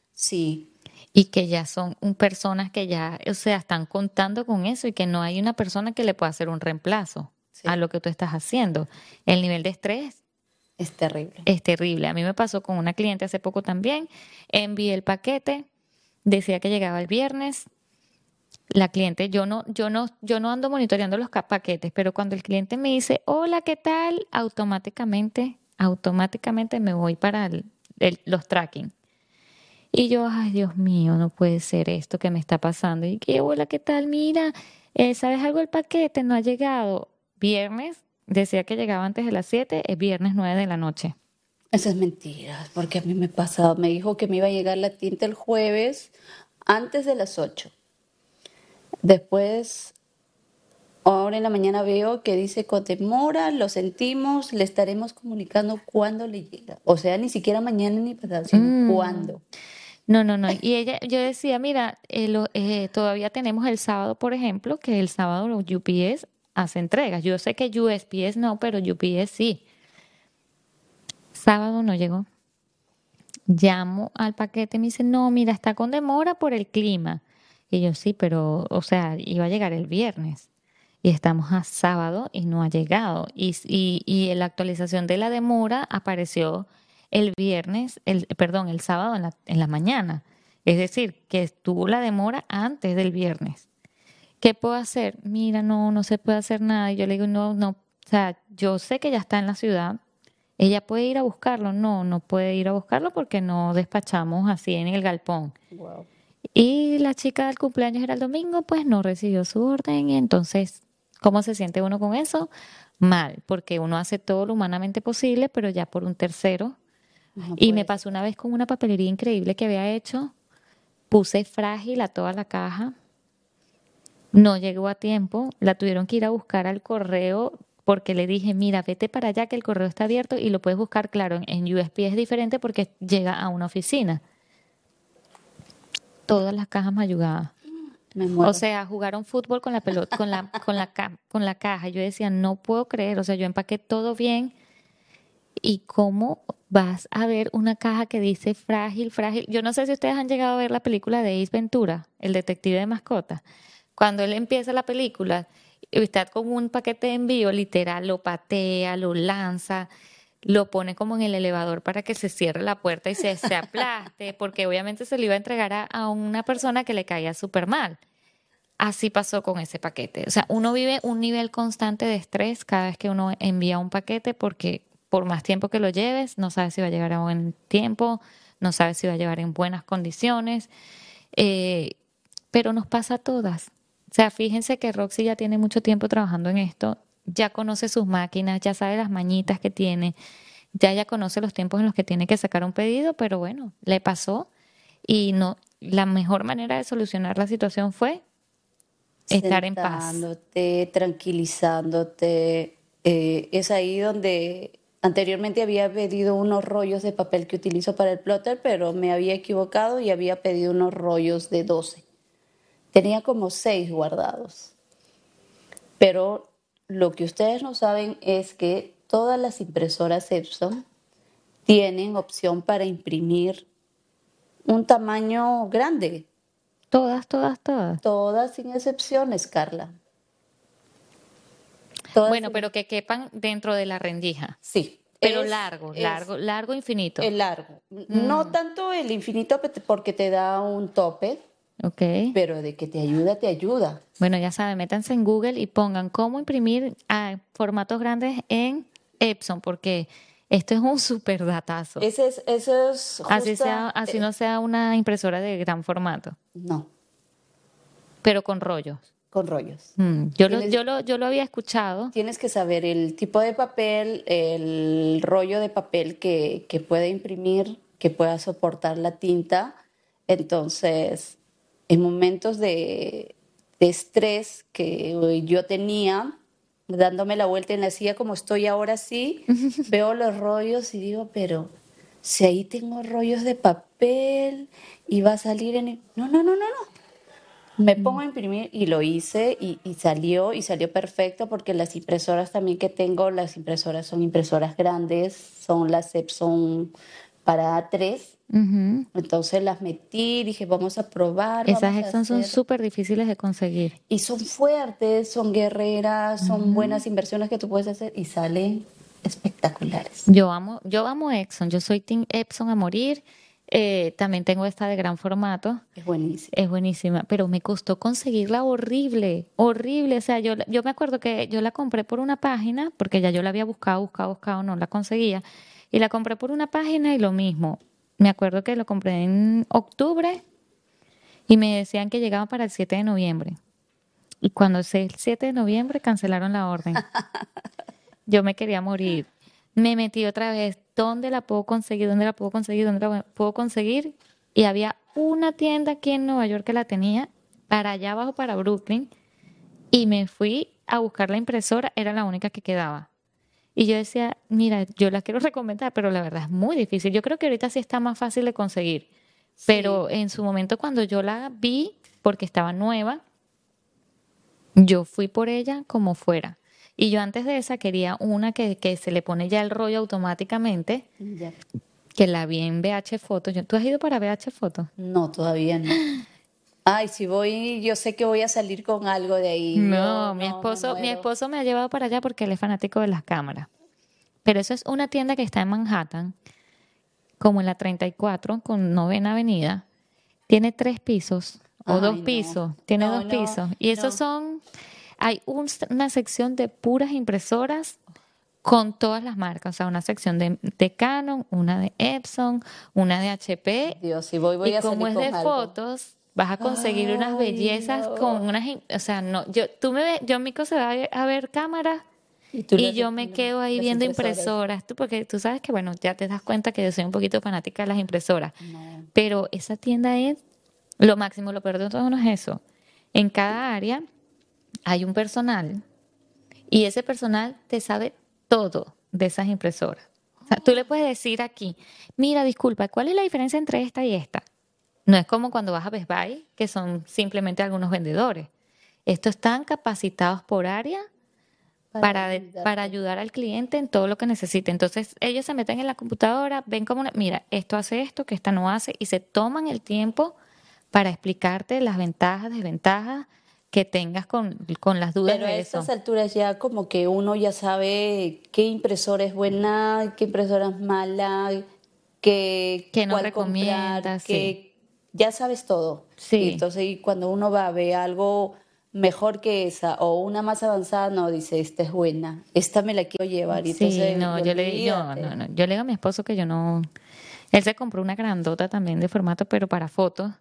Sí, y que ya son un- personas que ya, o sea, están contando con eso y que no hay una persona que le pueda hacer un reemplazo a sí, lo que tú estás haciendo. El nivel de estrés es terrible. es terrible. A mí me pasó con una cliente hace poco también. Envié el paquete, decía que llegaba el viernes. La cliente, yo no, yo no, yo no ando monitoreando los ca- paquetes, pero cuando el cliente me dice, hola, ¿qué tal? Automáticamente, automáticamente me voy para el- el- los tracking. Y yo, ay, Dios mío, no puede ser esto que me está pasando. Y que, hola, ¿qué tal? Mira, eh, ¿sabes algo? El paquete no ha llegado. Viernes, decía que llegaba antes de las siete, es viernes nueve de la noche. Eso es mentira, porque a mí me pasaba, me dijo que me iba a llegar la tinta el jueves antes de las ocho. Después, ahora en la mañana veo que dice con demora, lo sentimos, le estaremos comunicando cuándo le llega. O sea, ni siquiera mañana ni pasado, sino Mm. cuándo. No, no, no. Y ella, yo decía, mira, eh, lo- eh, todavía tenemos el sábado, por ejemplo, que el sábado los U P S hace entregas. Yo sé que U S P S no, pero U P S sí. Sábado no llegó. Llamo al paquete y me dice, no, mira, está con demora por el clima. Y yo sí, pero, o sea, iba a llegar el viernes. Y estamos a sábado y no ha llegado. Y, y, y en la actualización de la demora apareció el viernes, el, perdón, el sábado en la, en la mañana. Es decir, que estuvo la demora antes del viernes. ¿Qué puedo hacer? Mira, no, no se puede hacer nada. Y yo le digo, no, no, sea, yo sé que ya está en la ciudad. ¿Ella puede ir a buscarlo? No, no puede ir a buscarlo porque no despachamos así en el galpón. Wow. Y la chica del cumpleaños era el domingo, pues no recibió su orden y entonces, ¿cómo se siente uno con eso? Mal, porque uno hace todo lo humanamente posible, pero ya por un tercero. No Y me puede pasó ser. una vez con una papelería increíble que había hecho, puse frágil a toda la caja, no llegó a tiempo, la tuvieron que ir a buscar al correo porque le dije, mira, vete para allá que el correo está abierto y lo puedes buscar, claro, en, en U S P es diferente porque llega a una oficina. Todas las cajas mayugadas. Me O muero. sea, jugaron fútbol con la pelota, con la, con la, ca- con la caja. Yo decía, no puedo creer, o sea, yo empaqué todo bien. ¿Y cómo vas a ver una caja que dice frágil, frágil? Yo no sé si ustedes han llegado a ver la película de Ace Ventura, el detective de mascotas. Cuando él empieza la película, y está con un paquete de envío, literal, lo patea, lo lanza, lo pone como en el elevador para que se cierre la puerta y se, se aplaste, porque obviamente se lo iba a entregar a, a una persona que le caía súper mal. Así pasó con ese paquete. O sea, uno vive un nivel constante de estrés cada vez que uno envía un paquete porque por más tiempo que lo lleves, no sabes si va a llegar a buen tiempo, no sabes si va a llegar en buenas condiciones, eh, pero nos pasa a todas. O sea, fíjense que Roxy ya tiene mucho tiempo trabajando en esto, ya conoce sus máquinas, ya sabe las mañitas que tiene, ya ya conoce los tiempos en los que tiene que sacar un pedido, pero bueno, le pasó y no, la mejor manera de solucionar la situación fue estar en paz. Sentándote, tranquilizándote. Eh, es ahí donde anteriormente había pedido unos rollos de papel que utilizo para el plotter, pero me había equivocado y había pedido unos rollos de doce. Tenía como seis guardados. Pero lo que ustedes no saben es que todas las impresoras Epson tienen opción para imprimir un tamaño grande. Todas, todas, todas. Todas sin excepciones, Carla. Todas Bueno, sin... pero que quepan dentro de la rendija. Sí, Pero es, largo, es largo, largo infinito. el largo. No Mm, tanto el infinito pe- porque te da un tope, ok. pero de que te ayuda, te ayuda. Bueno, ya saben, métanse en Google y pongan cómo imprimir ah, formatos grandes en Epson, porque esto es un super datazo. Ese es, eso es Así sea, justa... así eh, no sea una impresora de gran formato, no, pero con rollos. con rollos. Mm, yo lo, Tienes, yo lo, yo lo había escuchado. tienes que saber el tipo de papel, el rollo de papel que, que puede imprimir, que pueda soportar la tinta. Entonces, en momentos de, de estrés que yo tenía, dándome la vuelta en la silla como estoy ahora sí, veo los rollos y digo, pero si ahí tengo rollos de papel y va a salir en... el-". No, no, no, no, no. Me pongo a imprimir y lo hice y, y salió y salió perfecto porque las impresoras también que tengo, las impresoras son impresoras grandes, son las Epson para A tres. Ujú. Entonces las metí, dije, vamos a probar, Esas vamos a Epson son hacer. súper difíciles de conseguir. Y son fuertes, son guerreras, son Ujú. buenas inversiones que tú puedes hacer y salen espectaculares. Yo amo, yo amo Epson, yo soy Team Epson a morir. Eh, también tengo esta de gran formato, Es buenísimo. es buenísima, pero me costó conseguirla horrible, horrible. O sea, yo, la- yo me acuerdo que yo la compré por una página, porque ya yo la había buscado, buscado, buscado, no la conseguía. Y la compré por una página y lo mismo. Me acuerdo que lo compré en octubre y me decían que llegaba para el siete de noviembre. Y cuando es el siete de noviembre cancelaron la orden. Yo me quería morir. Me metí otra vez, ¿dónde la puedo conseguir? ¿Dónde la puedo conseguir? ¿Dónde la puedo conseguir? Y había una tienda aquí en Nueva York que la tenía, para allá abajo, para Brooklyn, y me fui a buscar la impresora, era la única que quedaba. Y yo decía, mira, yo la quiero recomendar, pero la verdad es muy difícil. Yo creo que ahorita sí está más fácil de conseguir, Sí, pero en su momento cuando yo la vi, porque estaba nueva, yo fui por ella como fuera. Y yo antes de esa quería una que, que se le pone ya el rollo automáticamente, ya. que la vi en V H Fotos. Yo- ¿Tú has ido para V H Fotos? No, todavía no. Ay, si voy, yo sé que voy a salir con algo de ahí. Yo No, mi no me esposo, mi muero. esposo me ha llevado para allá porque él es fanático de las cámaras. Pero eso es una tienda que está en Manhattan, como en la treinta y cuatro, con Novena Avenida. Tiene tres pisos o dos Ay, no. pisos, tiene No, dos no, pisos. Y esos no. son, hay un- una sección de puras impresoras con todas las marcas, o sea, una sección de, de Canon, una de Epson, una de H P, Dios, si voy, y voy a como salir es de con algo. fotos, vas a conseguir unas Ay, bellezas con no. unas, im- o sea, no, yo, tú me ves, yo Mico se va a ver, a ver cámaras Y tú y las, yo me quedo ahí las viendo impresoras. impresoras, tú, porque tú sabes que, bueno, ya te das cuenta que yo soy un poquito fanática de las impresoras, No. pero esa tienda es lo máximo, lo peor de todo no es eso. En cada área hay un personal y ese personal te sabe todo de esas impresoras. O sea, tú le puedes decir aquí, mira, disculpa, ¿cuál es la diferencia entre esta y esta? No es como cuando vas a Best Buy, que son simplemente algunos vendedores. Estos están capacitados por área Para para, de- para ayudarte. ayudar al cliente en todo lo que necesite. Entonces, ellos se meten en la computadora, ven como, una- mira, esto hace esto, que esta no hace, y se toman el tiempo para explicarte las ventajas, desventajas que tengas con, con las dudas Pero a de estas eso. alturas ya como que uno ya sabe qué impresora es buena, qué impresora es mala, qué, Que no cuál comprar, recomiendas? Sí, que ya sabes todo. Y sí, entonces y cuando uno va a ver algo mejor que esa o una más avanzada, no, dice, esta es buena, esta me la quiero llevar. Y sí, entonces, no, y yo le no, olvídate. no, no, yo le digo a mi esposo que yo no, él se compró una grandota también de formato, pero para fotos.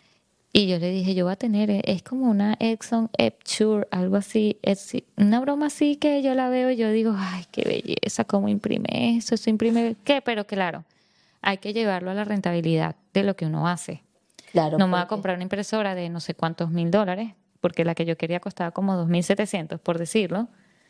Y yo le dije, yo voy a tener, eh, es como una Exxon Epture, algo así, es una broma así que yo la veo y yo digo, ay, qué belleza, cómo imprime eso, eso imprime, ¿qué? Pero claro, hay que llevarlo a la rentabilidad de lo que uno hace. Claro, No me voy a porque comprar una impresora de no sé cuántos mil dólares, porque la que yo quería costaba como dos mil setecientos, por decirlo,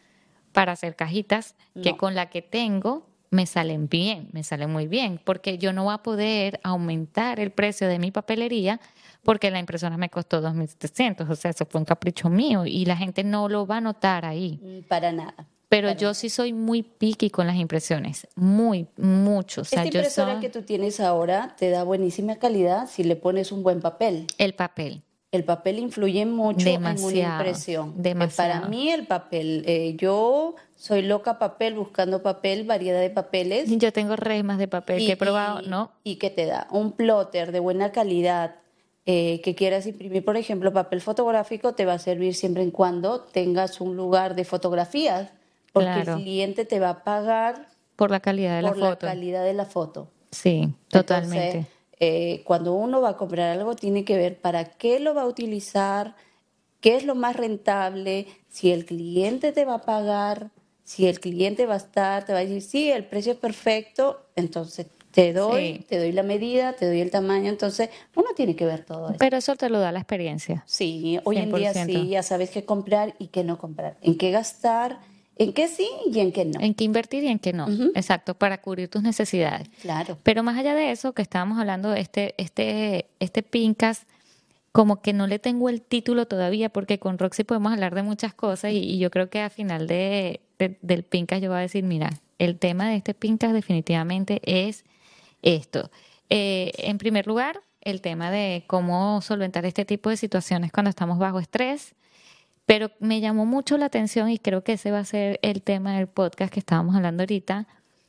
para hacer cajitas que no. con la que tengo me salen bien, me salen muy bien, porque yo no voy a poder aumentar el precio de mi papelería porque la impresora me costó dos mil setecientos, o sea, eso fue un capricho mío y la gente no lo va a notar ahí. Mm, para nada, Pero para yo nada. sí soy muy picky con las impresiones, muy, mucho, o sea, Esta yo impresora soy que tú tienes ahora te da buenísima calidad si le pones un buen papel. el papel, El papel influye mucho en una demasiado, impresión. Eh, para demasiado. mí el papel, eh, yo soy loca papel, buscando papel, variedad de papeles Yo tengo resmas de papel que he probado, y, ¿no? y, y que te da un plotter de buena calidad eh, que quieras imprimir, por ejemplo, papel fotográfico te va a servir siempre y cuando tengas un lugar de fotografías, porque el Claro, cliente te va a pagar por la calidad de la por la foto. calidad de la foto. Sí, Entonces, totalmente. eh, cuando uno va a comprar algo, tiene que ver para qué lo va a utilizar, qué es lo más rentable, si el cliente te va a pagar, si el cliente va a estar, te va a decir, sí, el precio es perfecto, entonces te doy, Sí, te doy la medida, te doy el tamaño, entonces uno tiene que ver todo eso. pero eso te lo da la experiencia, Sí, hoy cien en por día sí, ciento. ya sabes qué comprar y qué no comprar, en qué gastar, en qué sí y en qué no. En qué invertir y en qué no. Ujú, Exacto, para cubrir tus necesidades. claro. Pero más allá de eso, que estábamos hablando, este, este, este Pincas, como que no le tengo el título todavía, porque con Roxy podemos hablar de muchas cosas y, y yo creo que al final de, de- del Pincas yo voy a decir, mira, el tema de este Pincas definitivamente es esto. Eh, en primer lugar, el tema de cómo solventar este tipo de situaciones cuando estamos bajo estrés. Pero me llamó mucho la atención y creo que ese va a ser el tema del podcast que estábamos hablando ahorita,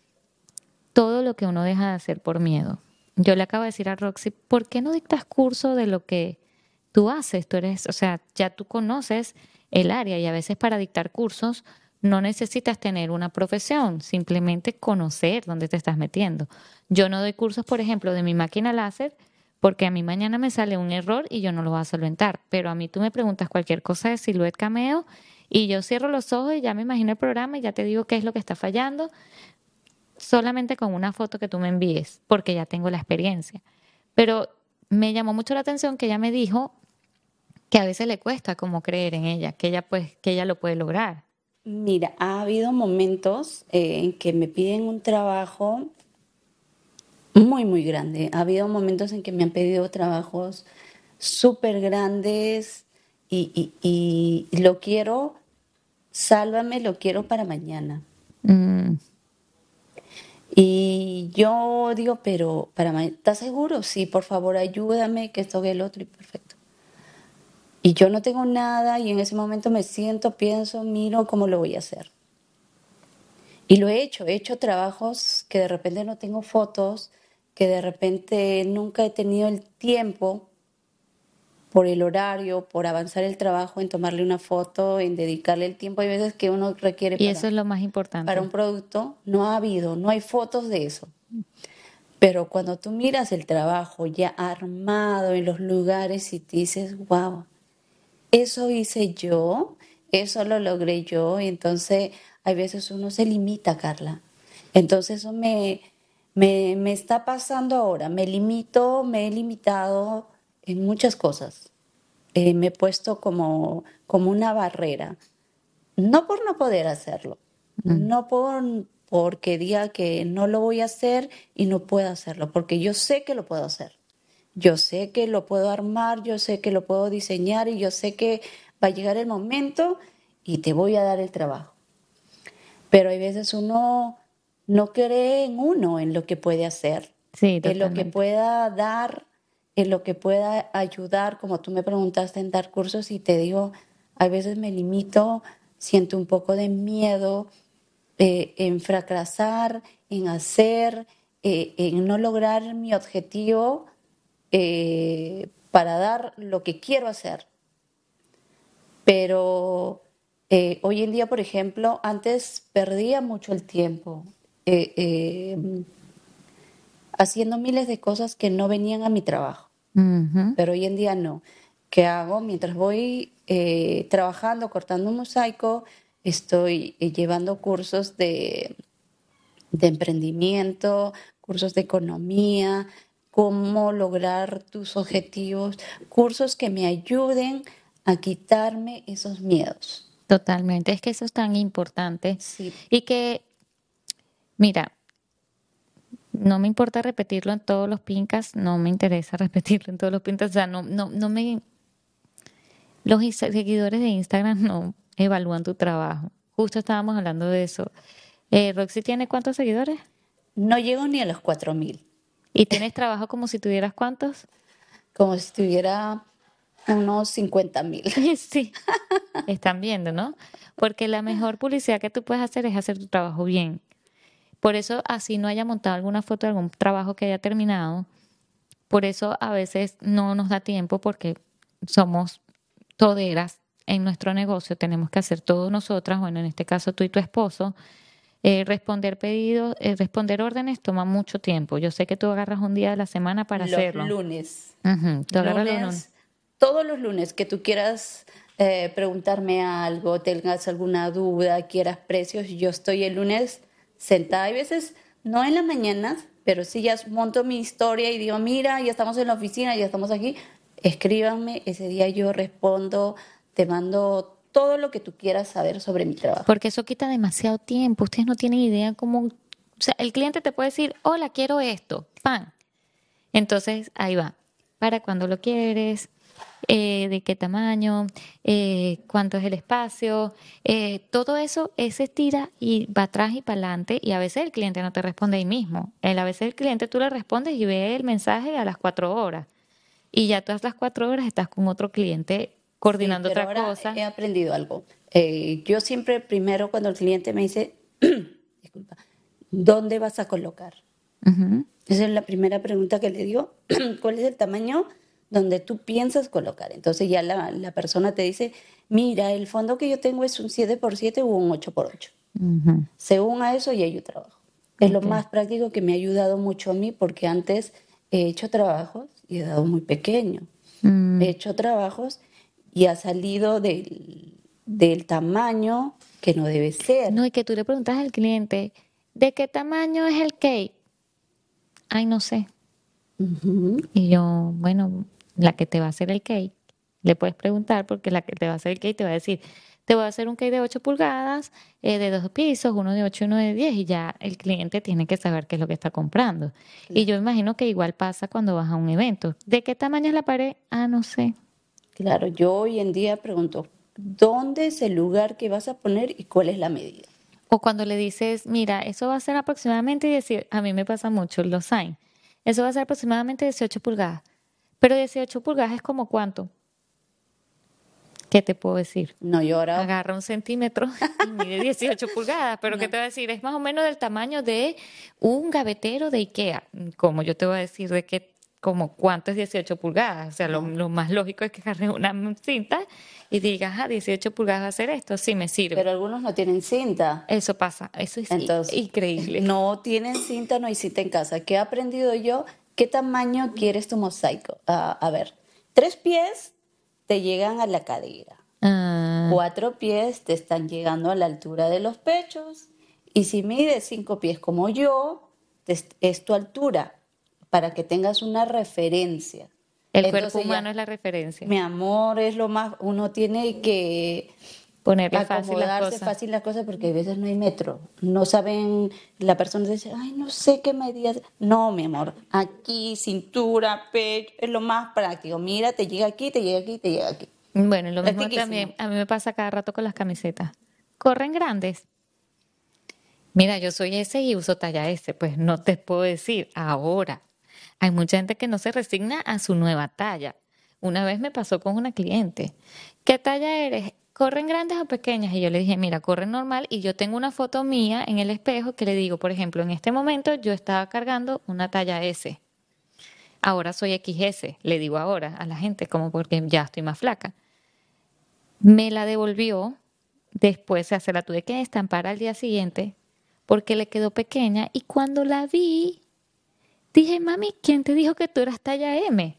todo lo que uno deja de hacer por miedo. Yo le acabo de decir a Roxy, ¿por qué no dictas curso de lo que tú haces? Tú eres, o sea, ya tú conoces el área y a veces para dictar cursos no necesitas tener una profesión, simplemente conocer dónde te estás metiendo. Yo no doy cursos, por ejemplo, de mi máquina láser porque a mí mañana me sale un error y yo no lo voy a solventar, pero a mí tú me preguntas cualquier cosa de Silhouette Cameo y yo cierro los ojos y ya me imagino el programa y ya te digo qué es lo que está fallando solamente con una foto que tú me envíes, porque ya tengo la experiencia. Pero me llamó mucho la atención que ella me dijo que a veces le cuesta como creer en ella, que ella pues, que ella lo puede lograr. Mira, ha habido momentos eh, en que me piden un trabajo muy, muy grande. Ha habido momentos en que me han pedido trabajos súper grandes y, y, y lo quiero, sálvame, lo quiero para mañana. Mm, Y yo digo, pero para mañana, ¿estás seguro? Sí, por favor, ayúdame, que esto, que el otro, y perfecto. Y yo no tengo nada y en ese momento me siento, pienso, miro cómo lo voy a hacer. Y lo he hecho, he hecho trabajos que de repente no tengo fotos, que de repente nunca he tenido el tiempo por el horario, por avanzar el trabajo, en tomarle una foto, en dedicarle el tiempo. Hay veces que uno requiere Y eso para, es lo más para importante. un producto, no ha habido, no hay fotos de eso. Pero cuando tú miras el trabajo ya armado en los lugares y te dices, wow, eso hice yo, eso lo logré yo, y entonces hay veces uno se limita, Carla. Entonces eso me, me, me está pasando ahora, me limito, me he limitado en muchas cosas. Eh, me he puesto como, como una barrera, no por no poder hacerlo, Mm. no por porque diga que no lo voy a hacer y no puedo hacerlo, porque yo sé que lo puedo hacer. Yo sé que lo puedo armar, yo sé que lo puedo diseñar y yo sé que va a llegar el momento y te voy a dar el trabajo. Pero hay veces uno no cree en uno, en lo que puede hacer, Sí, en lo que totalmente. pueda dar, en lo que pueda ayudar, como tú me preguntaste en dar cursos y te digo, a veces me limito, siento un poco de miedo eh, en fracasar, en hacer, eh, en no lograr mi objetivo eh, para dar lo que quiero hacer. Pero eh, hoy en día, por ejemplo, antes perdía mucho el tiempo eh, eh, haciendo miles de cosas que no venían a mi trabajo, Ujú. pero hoy en día no. ¿Qué hago? Mientras voy eh, trabajando, cortando un mosaico, estoy eh, llevando cursos de, de emprendimiento, cursos de economía, cómo lograr tus objetivos, cursos que me ayuden a quitarme esos miedos. Totalmente. Es que eso es tan importante. Sí, Y que, mira, no me importa repetirlo en todos los pincas, no me interesa repetirlo en todos los pincas. O sea, no, no, no me, los insta- seguidores de Instagram no evalúan tu trabajo. Justo estábamos hablando de eso. Eh, Roxy tiene cuántos seguidores no llego ni a los cuatro mil, y tienes trabajo como si tuvieras cuántos. como si tuviera unos cincuenta mil. Sí, están viendo, ¿no? Porque la mejor publicidad que tú puedes hacer es hacer tu trabajo bien. Por eso, así no haya montado alguna foto de algún trabajo que haya terminado, por eso a veces no nos da tiempo porque somos toderas en nuestro negocio, tenemos que hacer todo nosotras, bueno, en este caso tú y tu esposo. Eh, responder pedidos, eh, responder órdenes toma mucho tiempo. Yo sé que tú agarras un día de la semana para Los hacerlo. lunes, Ujú, tú agarras los lunes. lunes, todos los lunes que tú quieras eh, preguntarme algo, tengas alguna duda, quieras precios, yo estoy el lunes sentada. Hay veces, no en las mañanas, pero sí ya monto mi historia y digo, mira, ya estamos en la oficina, ya estamos aquí, escríbanme, ese día yo respondo, te mando todo lo que tú quieras saber sobre mi trabajo. Porque eso quita demasiado tiempo. Ustedes no tienen idea cómo, o sea, el cliente te puede decir, hola, quiero esto, pan. Entonces, ahí va. ¿Para cuándo lo quieres? Eh, ¿de qué tamaño? Eh, ¿cuánto es el espacio? Eh, todo eso, ese estira y va atrás y para adelante. Y a veces el cliente no te responde ahí mismo. El, a veces el cliente tú le respondes y ve el mensaje a las cuatro horas. Y ya todas las cuatro horas estás con otro cliente Sí, coordinando pero otra ahora cosa. he aprendido algo. Eh, yo siempre primero cuando el cliente me dice, disculpa, ¿dónde vas a colocar? Ujú. Esa es la primera pregunta que le digo. ¿Cuál es el tamaño donde tú piensas colocar? Entonces ya la, la persona te dice, mira, el fondo que yo tengo es un siete por siete o un ocho por ocho. Ujú. Según a eso ya yo trabajo. Es lo Ok. más práctico que me ha ayudado mucho a mí porque antes he hecho trabajos y he dado muy pequeño. He Mm. hecho trabajos y ha salido del, del tamaño que no debe No, ser. y que tú le preguntas al cliente, ¿de qué tamaño es el cake? Ay, no sé. Ujú. Y yo, bueno, la que te va a hacer el cake, le puedes preguntar porque la que te va a hacer el cake te va a decir, te voy a hacer un cake de ocho pulgadas, eh, de dos pisos, uno de ocho y uno de diez y ya el cliente tiene que saber qué es lo que está comprando. Y yo Claro, imagino que igual pasa cuando vas a un evento. ¿De qué tamaño es la pared? Ah, no sé. claro, yo hoy en día pregunto, ¿dónde es el lugar que vas a poner y cuál es la medida? O cuando le dices, mira, eso va a ser aproximadamente dieciocho, a mí me pasa mucho los signs, eso va a ser aproximadamente dieciocho pulgadas. Pero dieciocho pulgadas es como cuánto, ¿qué te puedo decir? No, yo ahora, Agarra un centímetro y mide dieciocho pulgadas, pero ¿qué no, te voy a decir? Es más o menos del tamaño de un gavetero de IKEA. ¿Cómo yo te voy a decir de qué? como cuánto es dieciocho pulgadas. O sea, lo, lo más lógico es que agarres una cinta y digas, ah, dieciocho pulgadas va a hacer esto, sí me sirve. Pero algunos no tienen cinta. Eso pasa, eso es Entonces, increíble. no tienen cinta, no hay cinta en casa. ¿Qué he aprendido yo? ¿Qué tamaño quieres tu mosaico? Ah, a ver, tres pies te llegan a la cadera. Ah, Cuatro pies te están llegando a la altura de los pechos. Y si mides cinco pies como yo, te- es tu altura, para que tengas una referencia. el cuerpo Entonces humano ya, es la referencia. mi amor, es lo más, uno tiene que Ponerle fácil las acomodarse cosas. fácil las cosas porque a veces no hay metro. No saben, la persona dice, ay, no sé qué medidas. No, mi amor, aquí, cintura, pecho, es lo más práctico. Mira, te llega aquí, te llega aquí, te llega aquí. Bueno, y lo mismo Practiquísimo. también, a mí me pasa cada rato con las camisetas. Corren grandes. Mira, yo soy S y uso talla S, pues no te puedo decir. Ahora, hay mucha gente que no se resigna a su nueva talla. Una vez me pasó con una cliente. ¿Qué talla eres? ¿Corren grandes o pequeñas? Y yo le dije, mira, corren normal. Y yo tengo una foto mía en el espejo que le digo, por ejemplo, en este momento yo estaba cargando una talla S. Ahora soy X S, le digo ahora a la gente, como porque ya estoy más flaca. Me la devolvió, después se hace la tuve que estampar al día siguiente porque le quedó pequeña y cuando la vi dije, mami, ¿quién te dijo que tú eras talla M?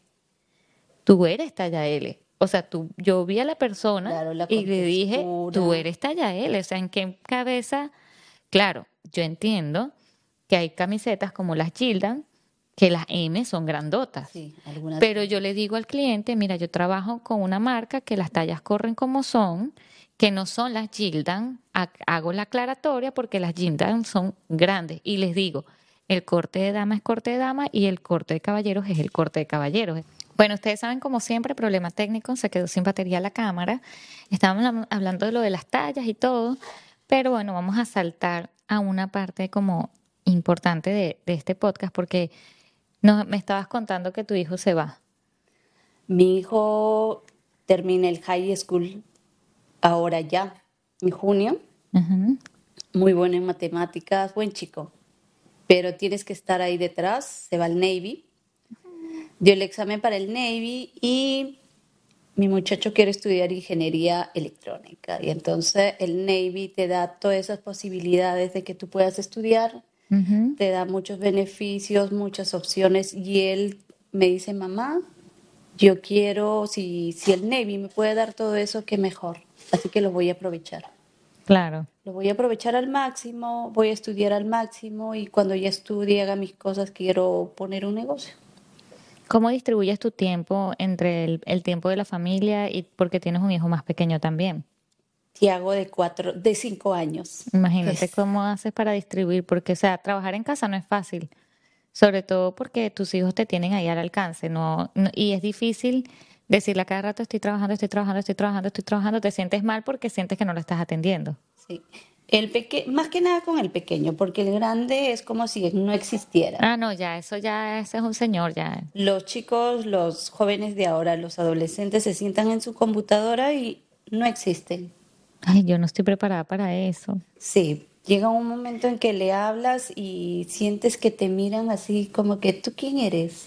Tú eres talla L. O sea, tú, yo vi a la persona Claro, la y le dije, tú contextura. eres talla L. O sea, ¿en qué cabeza? Claro, yo entiendo que hay camisetas como las Gildan, que las M son grandotas. Sí, algunas. Pero yo le digo al cliente, mira, yo trabajo con una marca que las tallas corren como son, que no son las Gildan. Ha- Hago la aclaratoria porque las Gildan son grandes. Y les digo, el corte de dama es corte de dama y el corte de caballeros es el corte de caballeros. Bueno, ustedes saben, como siempre, problema técnico, se quedó sin batería la cámara. Estábamos habl- hablando de lo de las tallas y todo, pero bueno, vamos a saltar a una parte como importante de, de este podcast porque no, me estabas contando que tu hijo se va. Mi hijo termina el high school ahora ya, en junio. Ujú. Muy bueno en matemáticas, buen chico. Pero tienes que estar ahí detrás, se va al Navy. Dio el examen para el Navy y mi muchacho quiere estudiar ingeniería electrónica. Y entonces el Navy te da todas esas posibilidades de que tú puedas estudiar, Ujú. te da muchos beneficios, muchas opciones. Y él me dice, mamá, yo quiero, si, si el Navy me puede dar todo eso, qué mejor. Así que lo voy a aprovechar. Claro. Lo voy a aprovechar al máximo, voy a estudiar al máximo y cuando ya estudie, haga mis cosas, quiero poner un negocio. ¿Cómo distribuyes tu tiempo entre el, el tiempo de la familia y porque tienes un hijo más pequeño también? Tiago de cuatro, de cinco años. Imagínate Pues, cómo haces para distribuir, porque, o sea, trabajar en casa no es fácil, sobre todo porque tus hijos te tienen ahí al alcance, no, no- y es difícil decirle a cada rato estoy trabajando, estoy trabajando, estoy trabajando, estoy trabajando, te sientes mal porque sientes que no lo estás atendiendo. sí. El peque, más que nada con el pequeño, porque el grande es como si no existiera. Ah, no, ya, eso ya, ese es un señor, ya. Los chicos, los jóvenes de ahora, los adolescentes se sientan en su computadora y no existen. Ay, yo no estoy preparada para eso. Sí, llega un momento en que le hablas y sientes que te miran así como que ¿tú quién eres?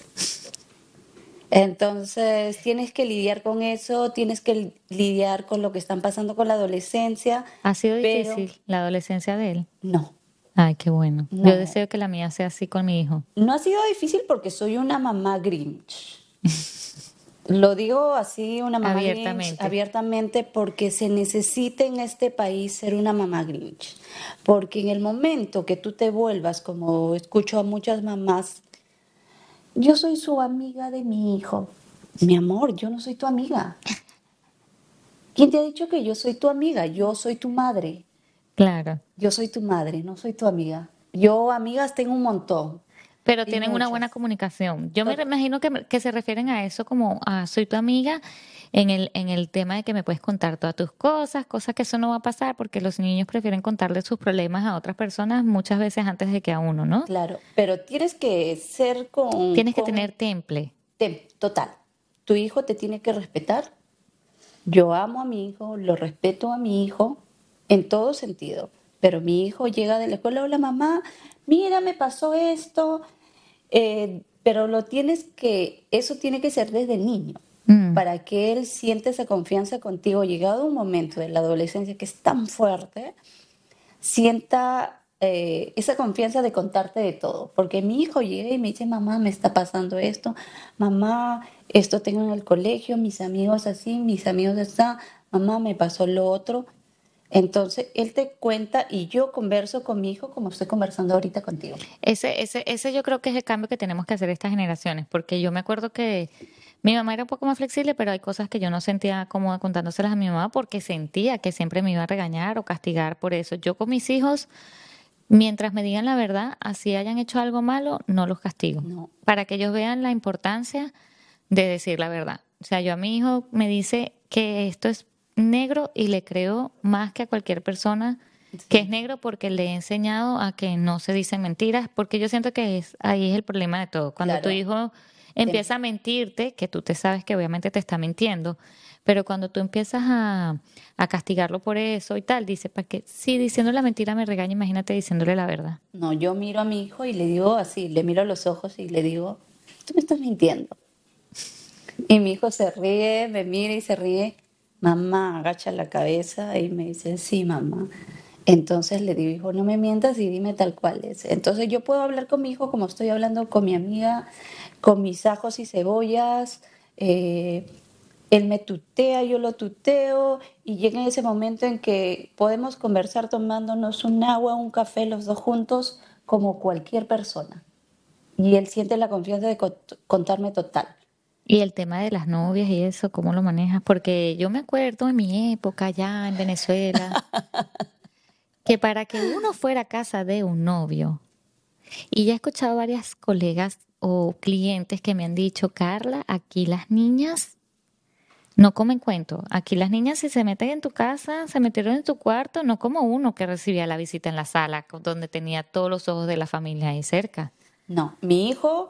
Entonces tienes que lidiar con eso, tienes que lidiar con lo que están pasando con la adolescencia, Ha sido pero difícil la adolescencia de él. no, Ay, qué bueno. Yo no. deseo que la mía sea así con mi hijo. No ha sido difícil porque soy una mamá Grinch. Lo digo así, una mamá Grinch, Abiertamente. abiertamente, porque se necesita en este país ser una mamá Grinch. Porque en el momento que tú te vuelvas, como escucho a muchas mamás, yo soy su amiga de mi hijo. Mi amor, yo no soy tu amiga. ¿Quién te ha dicho que yo soy tu amiga? Yo soy tu madre. Claro. Yo soy tu madre, no soy tu amiga. Yo amigas tengo un montón Pero y tienen una buena muchas. comunicación. Yo me Tot- imagino que, me- que se refieren a eso como a soy tu amiga en el, en el tema de que me puedes contar todas tus cosas, cosas que eso no va a pasar porque los niños prefieren contarle sus problemas a otras personas muchas veces antes de que a uno, ¿no? Claro, pero tienes que ser con, Tienes que con tener temple. te- total. Tu hijo te tiene que respetar. Yo amo a mi hijo, lo respeto a mi hijo en todo sentido. Pero mi hijo llega de la escuela, hola mamá, mira, me pasó esto. Eh, pero lo tienes que, eso tiene que ser desde niño, Mm. para que él siente esa confianza contigo, llegado un momento de la adolescencia que es tan fuerte, sienta eh, esa confianza de contarte de todo. Porque mi hijo llega y me dice, mamá, me está pasando esto, mamá, esto tengo en el colegio, mis amigos así, mis amigos están, mamá, me pasó lo otro. Entonces, él te cuenta y yo converso con mi hijo como estoy conversando ahorita contigo. Ese, ese, ese yo creo que es el cambio que tenemos que hacer estas generaciones, porque yo me acuerdo que mi mamá era un poco más flexible, pero hay cosas que yo no sentía cómoda contándoselas a mi mamá porque sentía que siempre me iba a regañar o castigar por eso. Yo con mis hijos, mientras me digan la verdad, así hayan hecho algo malo, no los castigo, No, para que ellos vean la importancia de decir la verdad. O sea, yo a mi hijo me dice que esto es negro y le creo más que a cualquier persona que es sí, negro porque le he enseñado a que no se dicen mentiras, porque yo siento que es, ahí es el problema de todo. Cuando tu claro. hijo Te- empieza a mentirte, que tú te sabes que obviamente te está mintiendo, pero cuando tú empiezas a, a castigarlo por eso y tal, dice, ¿para qué? Si diciendo la mentira me regaña, imagínate diciéndole la verdad. No, yo miro a mi hijo y le digo así, le miro a los ojos y le digo, tú me estás mintiendo. Y mi hijo se ríe, me mira y se ríe. Mamá, agacha la cabeza y me dice, sí, mamá. Entonces le digo, hijo, no me mientas y dime tal cual es. Entonces yo puedo hablar con mi hijo como estoy hablando con mi amiga, con mis ajos y cebollas. eh, Él me tutea, yo lo tuteo y llega en ese momento en que podemos conversar tomándonos un agua, un café los dos juntos como cualquier persona. Y él siente la confianza de cont- contarme total. Y el tema de las novias y eso, ¿cómo lo manejas? Porque yo me acuerdo en mi época allá en Venezuela, que para que uno fuera a casa de un novio, y ya he escuchado varias colegas o clientes que me han dicho, Carla, aquí las niñas no comen cuento. Aquí las niñas si se meten en tu casa, se metieron en tu cuarto, no como uno que recibía la visita en la sala, con- donde tenía todos los ojos de la familia ahí cerca. No, mi hijo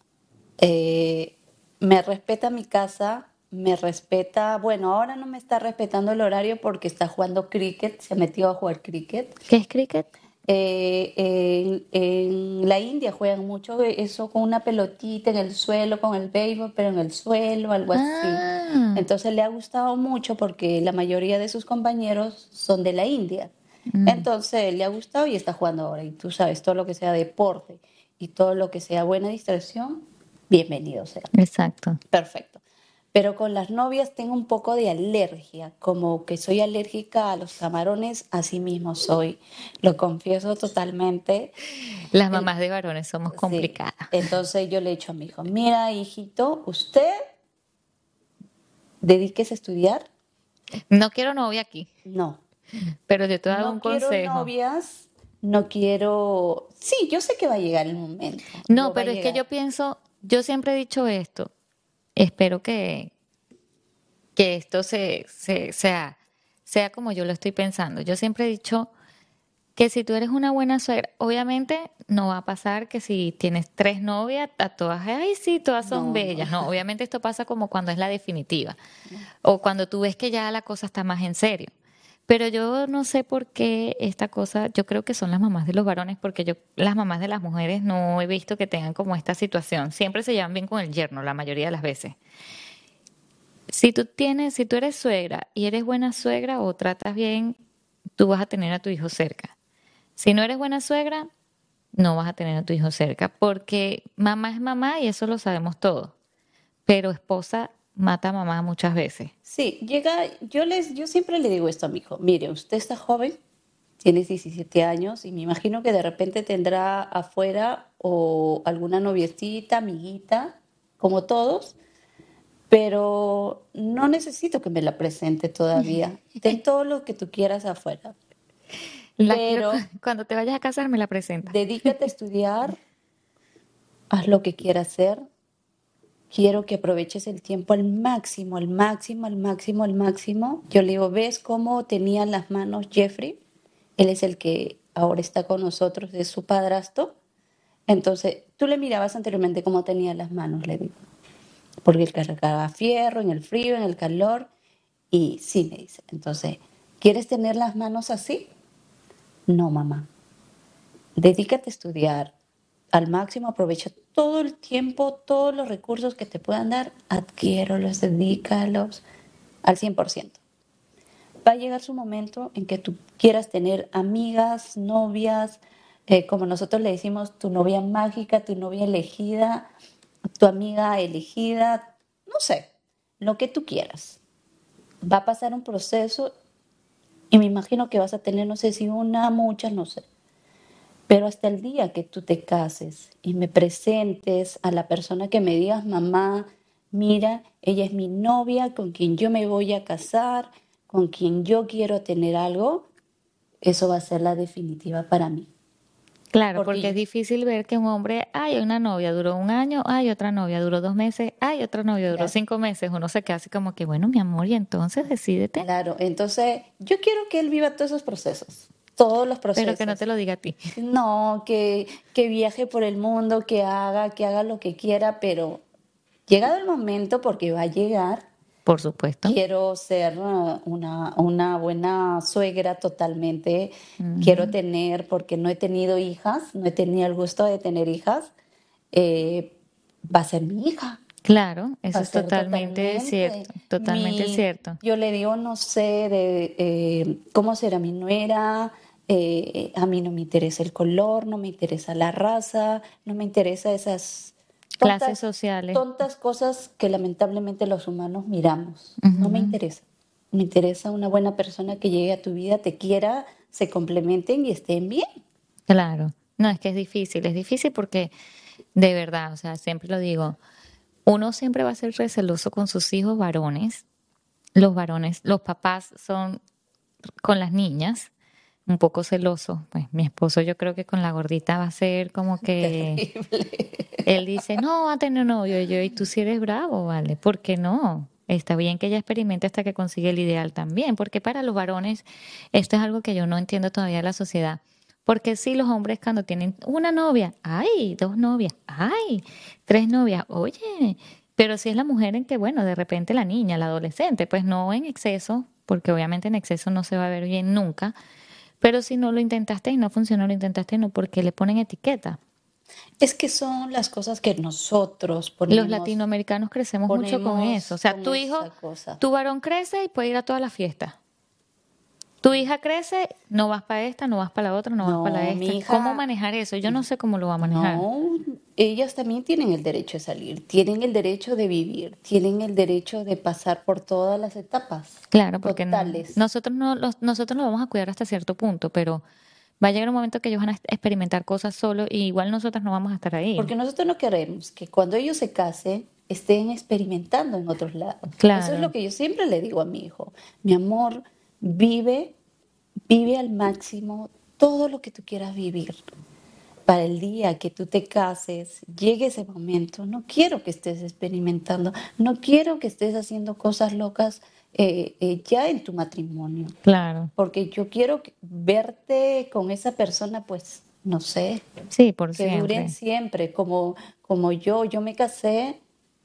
eh, me respeta mi casa, me respeta, bueno, ahora no me está respetando el horario porque está jugando cricket, se metió a jugar cricket. ¿Qué es cricket? Eh, en, en la India juegan mucho eso con una pelotita en el suelo, con el béisbol, pero en el suelo, algo así. Ah, Entonces le ha gustado mucho porque la mayoría de sus compañeros son de la India. mm, Entonces le ha gustado y está jugando ahora. Y tú sabes, todo lo que sea deporte y todo lo que sea buena distracción, bienvenido sea. exacto. Perfecto. Pero con las novias tengo un poco de alergia, como que soy alérgica a los camarones, así mismo soy. Lo confieso totalmente. Las El- mamás de varones somos sí. complicadas. Entonces yo le he dicho a mi hijo, mira, hijito, usted dedíquese a estudiar. No quiero novia aquí, No, pero yo te voy a dar un no quiero consejo. novias, no quiero... Sí, yo sé que va a llegar el momento, No, lo va a pero es que llegar. yo pienso, yo siempre he dicho esto, espero que, que esto se, se, sea, sea como yo lo estoy pensando. Yo siempre he dicho que si tú eres una buena suegra, obviamente no va a pasar que si tienes tres novias, a todas, ay, sí, todas son No, no, bellas. No, obviamente esto pasa como cuando es la definitiva no. o cuando tú ves que ya la cosa está más en serio. Pero yo no sé por qué esta cosa, yo creo que son las mamás de los varones, porque yo, las mamás de las mujeres no he visto que tengan como esta situación. Siempre se llevan bien con el yerno, la mayoría de las veces. Si tú tienes, si tú eres suegra y eres buena suegra o tratas bien, tú vas a tener a tu hijo cerca. Si no eres buena suegra, no vas a tener a tu hijo cerca, porque mamá es mamá y eso lo sabemos todos, pero esposa mata a mamá muchas veces. Sí, llega, yo les, yo siempre le digo esto a mi hijo, mire, usted está joven, tiene diecisiete años y me imagino que de repente tendrá afuera o alguna noviecita, amiguita, como todos, pero no necesito que me la presente todavía. Ten todo lo que tú quieras afuera, La quiero, cu- pero cuando te vayas a casar me la presentas. dedícate a estudiar, haz lo que quieras hacer. Quiero que aproveches el tiempo al máximo, al máximo, al máximo, al máximo. Yo le digo, ¿ves cómo tenía las manos Jeffrey? Él es el que ahora está con nosotros, es su padrastro. Entonces, tú le mirabas anteriormente cómo tenía las manos, le digo, porque él cargaba fierro en el frío, en el calor, y sí, me dice. Entonces, ¿quieres tener las manos así? No, mamá. Dedícate a estudiar, al máximo, aprovecha todo el tiempo, todos los recursos que te puedan dar, adquiérolos, dedícalos al cien por ciento. Va a llegar su momento en que tú quieras tener amigas, novias, eh, como nosotros le decimos, tu novia mágica, tu novia elegida, tu amiga elegida, no sé, lo que tú quieras. Va a pasar un proceso y me imagino que vas a tener, no sé si una, muchas, no sé. Pero hasta el día que tú te cases y me presentes a la persona que me digas, mamá, mira, ella es mi novia con quien yo me voy a casar, con quien yo quiero tener algo, eso va a ser la definitiva para mí. Claro, porque es Porque difícil ver que un hombre, hay una novia, duró un año, hay otra novia, duró dos meses, hay otra novia, duró claro, cinco meses. Uno se queda así como que, bueno, mi amor, y entonces decídete, claro, entonces yo quiero que él viva todos esos procesos, todos los pero que no te procesos. lo diga a ti. No, que, que viaje por el mundo, que haga, que haga lo que quiera, pero llegado el momento, porque va a llegar, Por supuesto. quiero ser uh, una, una buena suegra totalmente. Quiero Ujú. tener, porque no he tenido hijas, no he tenido el gusto de tener hijas, eh, va a ser mi hija, Claro, va eso a es ser totalmente totalmente. cierto, totalmente Mi, cierto. yo le digo, no sé, de eh, cómo será mi nuera. Eh, a mí no me interesa el color, no me interesa la raza, no me interesa esas Clases tontas, sociales. tontas cosas que lamentablemente los humanos miramos. No me Ujú. interesa. Me interesa una buena persona que llegue a tu vida, te quiera, se complementen y estén bien. Claro. No, es que es difícil, es difícil porque de verdad, o sea, siempre lo digo, uno siempre va a ser receloso con sus hijos varones. Los varones, los papás son con las niñas un poco celosos. Pues mi esposo yo creo que con la gordita va a ser como que Terrible. él dice, no, va a tener novio. Y yo, y tú si eres bravo, ¿vale? ¿Por qué no? Está bien que ella experimente hasta que consiga el ideal también, porque para los varones esto es algo que yo no entiendo todavía de la sociedad. Porque si los hombres cuando tienen una novia, ay, dos novias, ay, tres novias, oye, pero si es la mujer en que, bueno, de repente la niña, la adolescente, pues no en exceso, porque obviamente en exceso no se va a ver bien nunca, pero si no lo intentaste y no funcionó, lo intentaste y no, porque le ponen etiqueta. Es que son las cosas que nosotros Los ponemos, latinoamericanos crecemos mucho con eso. O ponemos sea, con tu hijo, esa cosa. tu varón crece y puede ir a todas las fiestas. Tu hija crece, no vas para esta, no vas para la otra, no vas para la No, esta. mi ¿Cómo hija, manejar eso? Yo no sé cómo lo va a manejar. no, ellas también tienen el derecho de salir, tienen el derecho de vivir, tienen el derecho de pasar por todas las etapas Claro, porque n- totales. nosotros no los, nosotros nos vamos a cuidar hasta cierto punto, pero va a llegar un momento que ellos van a experimentar cosas solos y igual nosotras no vamos a estar ahí. Porque nosotros no queremos que cuando ellos se casen estén experimentando en otros lados. Eso es lo Claro, que yo siempre le digo a mi hijo. Mi amor, vive, vive al máximo todo lo que tú quieras vivir. Para el día que tú te cases, llegue ese momento, no quiero que estés experimentando, no quiero que estés haciendo cosas locas eh, eh, ya en tu matrimonio, claro. porque yo quiero que- verte con esa persona, pues, no sé, Sí, por que duren siempre. siempre, como, como yo, yo me casé,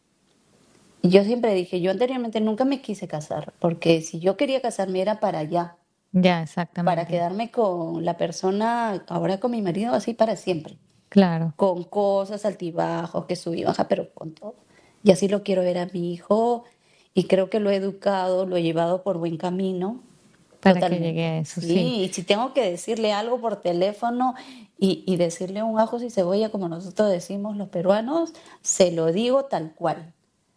y yo siempre dije, yo anteriormente nunca me quise casar, porque si yo quería casarme era para allá, Ya, para exactamente. quedarme con la persona, ahora con mi marido, así para siempre, Claro. con cosas altibajos, que subí y baja, pero con todo. Y así lo quiero ver a mi hijo, y creo que lo he educado, lo he llevado por buen camino. Para que llegue Totalmente, a eso, sí. sí. Y si tengo que decirle algo por teléfono y, y decirle un ajos y cebolla, como nosotros decimos los peruanos, se lo digo tal cual.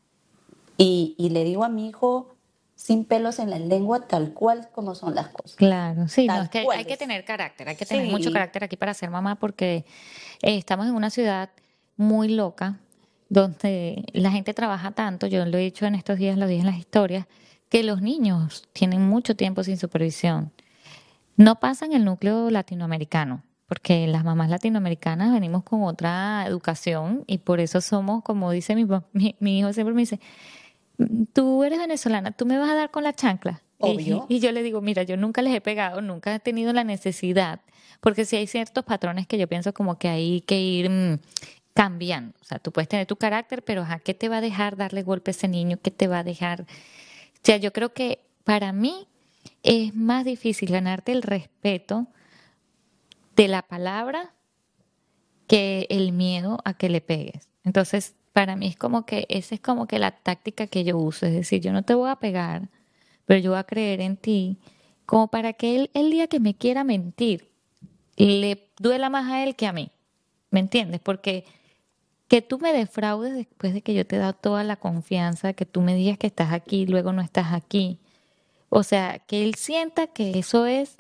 Y, y le digo a mi hijo sin pelos en la lengua, tal cual como son las cosas. Claro, sí, no, es Tal que hay, hay cual que es. tener carácter, hay que tener mucho Sí, carácter aquí para ser mamá porque eh, estamos en una ciudad muy loca donde la gente trabaja tanto, yo lo he dicho en estos días, lo dije en las historias, que los niños tienen mucho tiempo sin supervisión. No pasa en el núcleo latinoamericano, porque las mamás latinoamericanas venimos con otra educación y por eso somos, como dice mi, pa- mi, mi hijo siempre me dice, tú eres venezolana, tú me vas a dar con la chancla. Y, obvio. y yo le digo, mira, yo nunca les he pegado, nunca he tenido la necesidad, porque si hay ciertos patrones que yo pienso como que hay que ir mm, cambiando. O sea, tú puedes tener tu carácter, pero ¿a qué te va a dejar darle golpe a ese niño? ¿Qué te va a dejar? O sea, yo creo que para mí es más difícil ganarte el respeto de la palabra que el miedo a que le pegues. Entonces, para mí es como que esa es como que la táctica que yo uso, es decir, yo no te voy a pegar, pero yo voy a creer en ti, como para que él, el día que me quiera mentir, le duela más a él que a mí. ¿Me entiendes? Porque que tú me defraudes después de que yo te he dado toda la confianza, que tú me digas que estás aquí y luego no estás aquí. O sea, que él sienta que eso es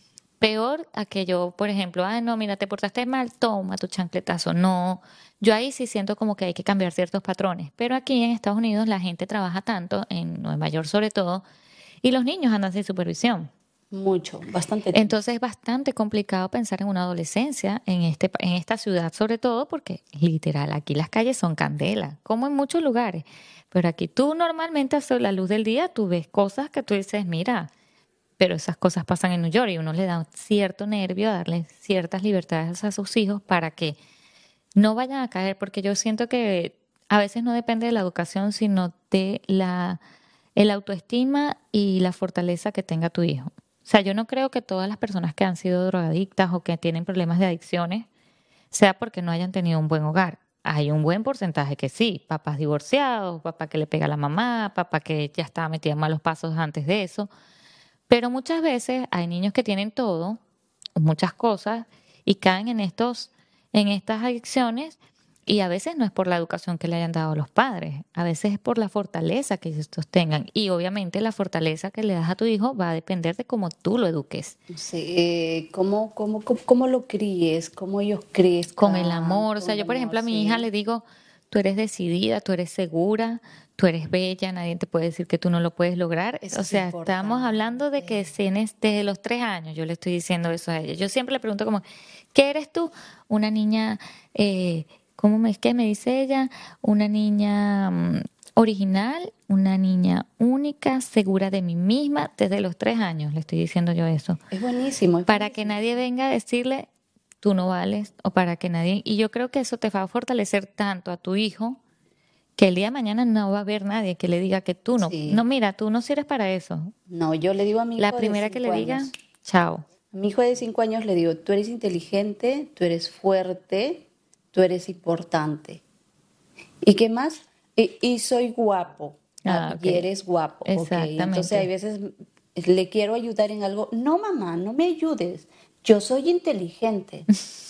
peor a que yo, por ejemplo, ah, no, mira, te portaste mal, toma tu chancletazo. No, yo ahí sí siento como que hay que cambiar ciertos patrones. Pero aquí en Estados Unidos la gente trabaja tanto, en Nueva York sobre todo, y los niños andan sin supervisión. Mucho, bastante tiempo. Entonces es bastante complicado pensar en una adolescencia en este, pa- en esta ciudad, sobre todo porque literal aquí las calles son candela, como en muchos lugares. Pero aquí tú normalmente a la luz del día tú ves cosas que tú dices, mira, pero esas cosas pasan en New York y uno le da cierto nervio a darle ciertas libertades a sus hijos para que no vayan a caer, porque yo siento que a veces no depende de la educación, sino de la el autoestima y la fortaleza que tenga tu hijo. O sea, yo no creo que todas las personas que han sido drogadictas o que tienen problemas de adicciones sea porque no hayan tenido un buen hogar. Hay un buen porcentaje que sí, papás divorciados, papá que le pega a la mamá, papá que ya estaba metido en malos pasos antes de eso, pero muchas veces hay niños que tienen todo, muchas cosas, y caen en estos, en estas adicciones, y a veces no es por la educación que le hayan dado los padres, a veces es por la fortaleza que estos tengan. Y obviamente la fortaleza que le das a tu hijo va a depender de cómo tú lo eduques. No sé, eh, cómo, cómo, cómo, cómo lo críes, cómo ellos Con el crezcan, amor. O con sea, el yo, por amor, ejemplo, a mi hija sí. le digo, tú eres decidida, tú eres segura, tú eres bella, nadie te puede decir que tú no lo puedes lograr. Eso O es sea, estamos hablando de que importante. tienes desde los tres años, yo le estoy diciendo eso a ella. Yo siempre le pregunto como, ¿qué eres tú? Una niña, eh, ¿cómo me, es que me dice ella? Una niña mm, original, una niña única, segura de mí misma, desde los tres años, le estoy diciendo yo eso Es buenísimo, es para que buenísimo. nadie venga a decirle tú no vales o para que nadie, y yo creo que eso te va a fortalecer tanto a tu hijo que el día de mañana no va a haber nadie que le diga que tú no, no, Sí. mira, tú no sirves para eso. No, yo le digo a mi La hijo de primera que le cinco diga, años. chao. A mi hijo de cinco años le digo, tú eres inteligente, tú eres fuerte, tú eres importante. ¿Y qué más? Y, y soy guapo. Ah, Ah, y ok. eres guapo, ok. Entonces hay Exactamente. veces le quiero ayudar en algo. No, mamá, no me ayudes. Yo soy inteligente.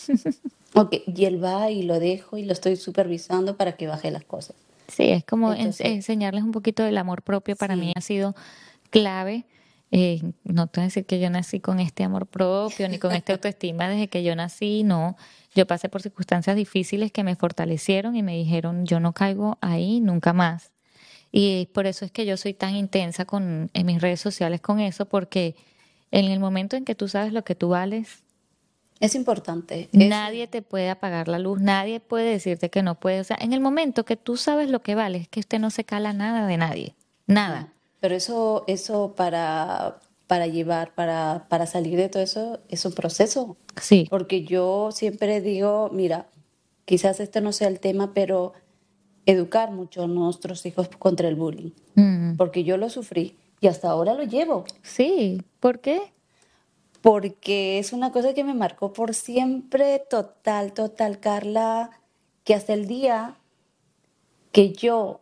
Ok, y él va y lo dejo y lo estoy supervisando para que baje las cosas. Sí, es como ens- Entonces, enseñarles un poquito del amor propio para mí sí, ha sido clave. Eh, no te voy a decir que yo nací con este amor propio ni con esta autoestima desde que yo nací, no. Yo pasé por circunstancias difíciles que me fortalecieron y me dijeron, yo no caigo ahí nunca más. Y por eso es que yo soy tan intensa con, en mis redes sociales con eso, porque en el momento en que tú sabes lo que tú vales, es importante. Es, nadie te puede apagar la luz, nadie puede decirte que no puede. O sea, en el momento que tú sabes lo que vale, es que usted no se cala nada de nadie, nada. no, pero eso, eso para, para llevar, para, para salir de todo eso, es un proceso. Sí. Porque yo siempre digo, mira, quizás este no sea el tema, pero educar mucho a nuestros hijos contra el bullying. Mm, Porque yo lo sufrí y hasta ahora lo llevo. sí, ¿por qué? Porque es una cosa que me marcó por siempre, total, total, Carla, que hasta el día que yo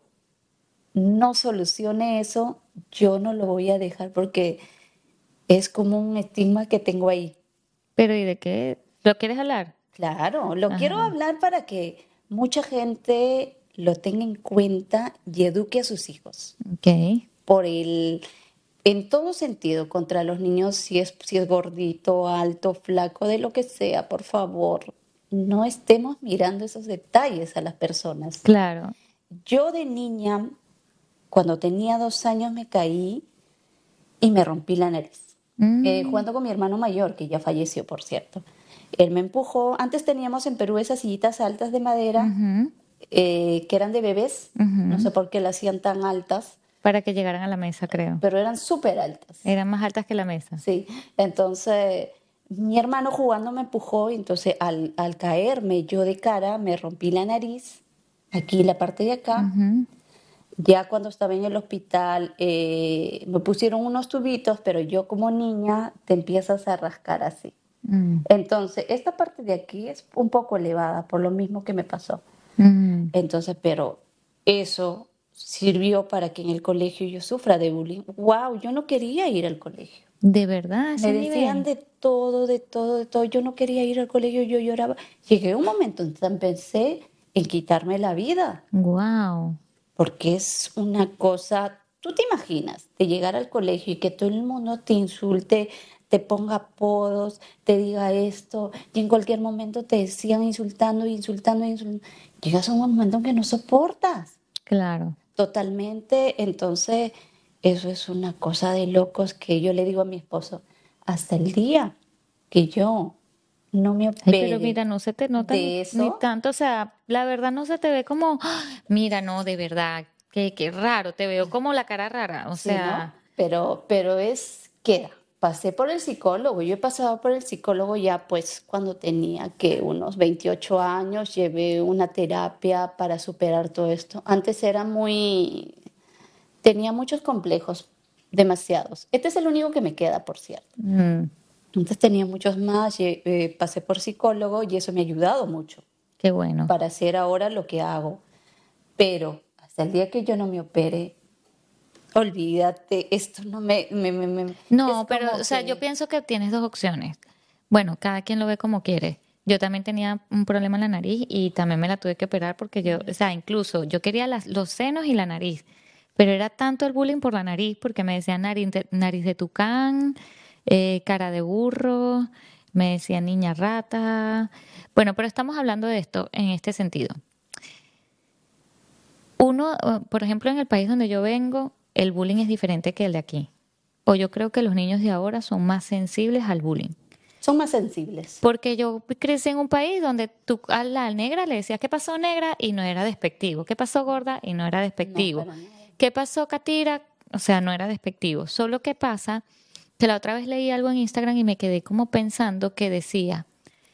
no solucione eso, yo no lo voy a dejar porque es como un estigma que tengo ahí. Pero ¿y de qué? ¿Lo quieres hablar? Claro, lo quiero Ajá, hablar para que mucha gente lo tenga en cuenta y eduque a sus hijos. ok. Por el, en todo sentido, contra los niños, si es, si es gordito, alto, flaco, de lo que sea, por favor, no estemos mirando esos detalles a las personas. Claro. Yo de niña, cuando tenía dos años, me caí y me rompí la nariz. Eh, Mm, jugando con mi hermano mayor, que ya falleció, por cierto. Él me empujó. Antes teníamos en Perú esas sillitas altas de madera ujú, eh, que eran de bebés. No ujú. sé por qué las hacían tan altas, Para que llegaran a la mesa, creo. pero eran súper altas. Eran más altas que la mesa. Sí. Entonces, mi hermano jugando me empujó y entonces al, al caerme yo de cara me rompí la nariz, aquí la parte de acá. Ujú. Ya cuando estaba en el hospital eh, me pusieron unos tubitos, pero yo como niña te empiezas a rascar así. Mm, Entonces, esta parte de aquí es un poco elevada por lo mismo que me pasó. mm. Entonces, pero eso sirvió para que en el colegio yo sufra de bullying. Wow, yo no quería ir al colegio. ¿De verdad a Me ese decían nivel? de todo, de todo, de todo. Yo no quería ir al colegio, yo lloraba. Llegué a un momento en que pensé en quitarme la vida, Wow, porque es una cosa, tú te imaginas, de llegar al colegio y que todo el mundo te insulte, te ponga apodos, te diga esto, y en cualquier momento te sigan insultando, insultando, insultando. Llegas a un momento en que no soportas claro. totalmente. Entonces, eso es una cosa de locos que yo le digo a mi esposo, hasta el día que yo no me Ay, pero opere mira, no se te nota ni, de ni eso, tanto, o sea, la verdad no se te ve como, "Ah, mira, no, de verdad, qué, qué raro, te veo como la cara rara, o sí, ¿no? sea, Pero, pero es, queda. Pasé por el psicólogo, yo he pasado por el psicólogo ya pues cuando tenía que unos veintiocho años, llevé una terapia para superar todo esto. Antes era muy, tenía muchos complejos, demasiados. Este es el único que me queda, por cierto. mm, Antes tenía muchos más, lle- eh, pasé por psicólogo y eso me ha ayudado mucho qué bueno. para hacer ahora lo que hago. Pero hasta el día que yo no me opere, olvídate, esto no me, me, me- me- es No, pero, o como sea, yo que, pienso que tienes dos opciones. Bueno, cada quien lo ve como quiere. Yo también tenía un problema en la nariz y también me la tuve que operar porque yo, o sea, incluso yo quería las, los senos y la nariz, pero era tanto el bullying por la nariz porque me decían nariz de, nariz de tucán, eh, cara de burro, me decían niña rata. Bueno, pero estamos hablando de esto en este sentido. Uno, eh, por ejemplo, en el país donde yo vengo, el bullying es diferente que el de aquí. O yo creo que los niños de ahora son más sensibles al bullying. son más sensibles. Porque yo crecí en un país donde tú a la negra le decías, ¿qué pasó negra? Y no era despectivo. ¿Qué pasó gorda? Y no era No, despectivo. para nada. ¿Qué pasó catira? O sea, no era despectivo. Solo que pasa que la otra vez leí algo en Instagram y me quedé como pensando que decía,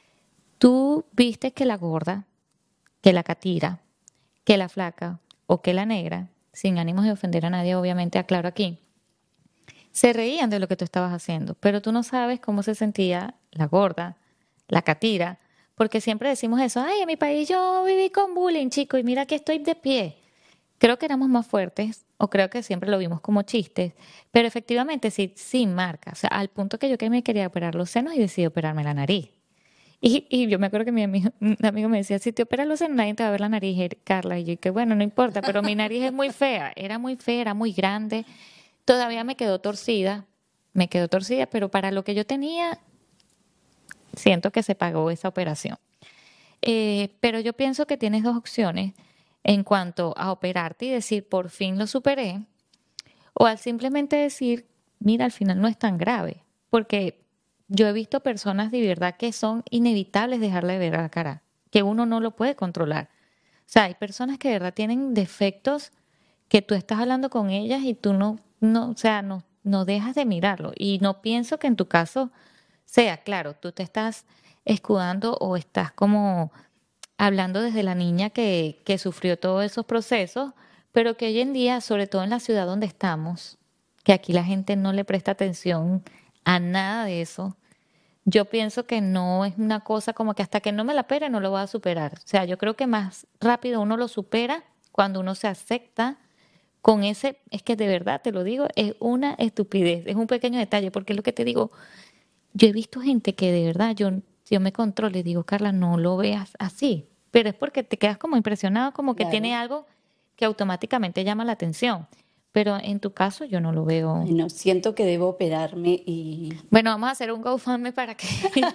tú viste que la gorda, que la catira, que la flaca o que la negra, sin ánimos de ofender a nadie, obviamente aclaro aquí, se reían de lo que tú estabas haciendo, pero tú no sabes cómo se sentía la gorda, la catira, porque siempre decimos eso, ay, en mi país yo viví con bullying, chico, y mira que estoy de pie. Creo que éramos más fuertes, o creo que siempre lo vimos como chistes, pero efectivamente sí, sí marca, o sea, al punto que yo que me quería operar los senos y decidí operarme la nariz. Y, y yo me acuerdo que mi amigo, un amigo me decía, si te operas los senos nadie te va a ver la nariz, Er- Carla. Y yo, que bueno, no importa, pero mi nariz es muy fea, era muy fea, era muy grande. Todavía me quedó torcida, me quedó torcida, pero para lo que yo tenía, siento que se pagó esa operación. Eh, pero yo pienso que tienes dos opciones en cuanto a operarte y decir, por fin lo superé, o al simplemente decir, mira, al final no es tan grave, porque yo he visto personas de verdad que son inevitables dejarle de ver a la cara, que uno no lo puede controlar. O sea, hay personas que de verdad tienen defectos que tú estás hablando con ellas y tú no, no, o sea, no, no dejas de mirarlo. Y no pienso que en tu caso sea, claro, tú te estás escudando o estás como hablando desde la niña que, que sufrió todos esos procesos, pero que hoy en día, sobre todo en la ciudad donde estamos, que aquí la gente no le presta atención a nada de eso, yo pienso que no es una cosa como que hasta que no me la pere no lo voy a superar. O sea, yo creo que más rápido uno lo supera cuando uno se acepta con ese, es que de verdad te lo digo, es una estupidez, es un pequeño detalle, porque es lo que te digo, yo he visto gente que de verdad yo, yo me controlo y digo, Carla, no lo veas así, pero es porque te quedas como impresionado, como que tiene Claro. algo que automáticamente llama la atención. Pero en tu caso yo no lo veo. Ay, no, siento que debo operarme y Bueno, vamos a hacer un GoFundMe para que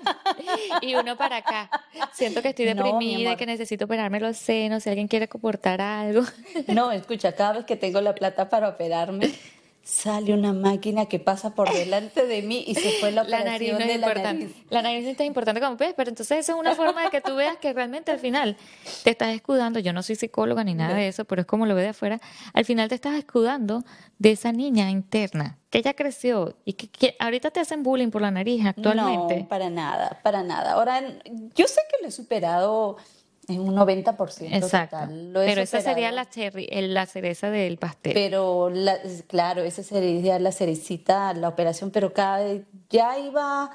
y uno para acá. Siento que estoy no, mi deprimida y amor. que necesito operarme los senos, si alguien quiere comportar algo. No, escucha, cada vez que tengo la plata para operarme, sale una máquina que pasa por delante de mí y se fue la La nariz no operación es de la importante. nariz. La nariz no es tan importante como ves, pero entonces esa es una forma de que tú veas que realmente al final te estás escudando. Yo no soy psicóloga ni nada No, de eso, pero es como lo veo de afuera. Al final te estás escudando de esa niña interna que ya creció y que, que ahorita te hacen bullying por la nariz no, actualmente. para nada, para nada. Ahora, yo sé que lo he superado en un noventa por ciento Exacto. total, lo he Pero esa sería la superado, cherry, el- la cereza del pastel. pero la- claro, esa sería la cerecita, la operación, pero cada vez ya iba.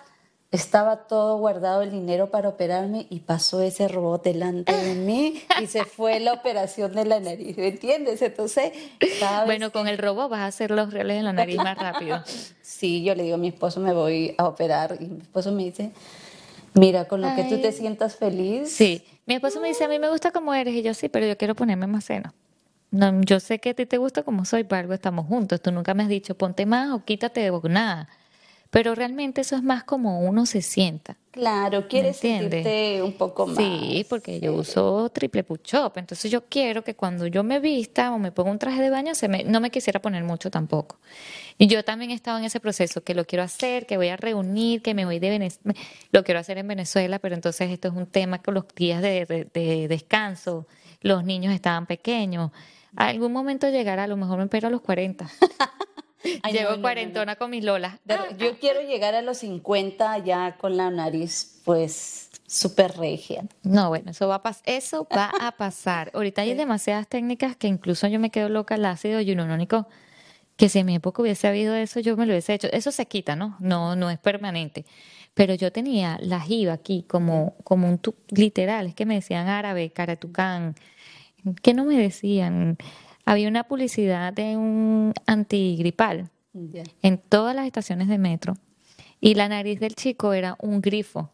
estaba todo guardado el dinero para operarme y pasó ese robot delante de mí y se fue la operación de la nariz, ¿me entiendes? Entonces, cada vez Bueno, con que el robot vas a hacer los reales en la nariz más rápido. sí, yo le digo a mi esposo, me voy a operar y mi esposo me dice, mira, con lo que tú te Ay, sientas feliz. sí. Mi esposo me dice, a mí me gusta como eres. Y yo, sí, pero yo quiero ponerme más seno. No, yo sé que a ti te gusta como soy, por algo estamos juntos. Tú nunca me has dicho, ponte más o quítate o nada. Pero realmente eso es más como uno se sienta. Claro, ¿Me quieres entiendes? sentirte un poco Sí, más. porque yo Sí. uso triple push-up, entonces yo quiero que cuando yo me vista o me ponga un traje de baño, se me, no me quisiera poner mucho tampoco. Y yo también he estado en ese proceso, que lo quiero hacer, que voy a reunir, que me voy de Venezuela, lo quiero hacer en Venezuela, pero entonces esto es un tema con los días de, de- de descanso, los niños estaban pequeños. A algún momento llegará, a lo mejor me espero a los cuarenta. Ay, no, Llego no, no, no. cuarentona con mis lolas. De re- yo quiero llegar a los cincuenta ya con la nariz, pues, súper regia. No, bueno, eso va a pas- eso va a pasar. Ahorita hay Sí. demasiadas técnicas que incluso yo me quedo loca el ácido hialurónico, que si en mi época hubiese habido eso, yo me lo hubiese hecho. Eso se quita, ¿no? No, no es permanente. Pero yo tenía la jiba aquí Ya, como, como un tu- literal, es que me decían árabe, caratucán, ¿qué no me decían? Había una publicidad de un antigripal ya. en todas las estaciones de metro y la nariz del chico era un grifo.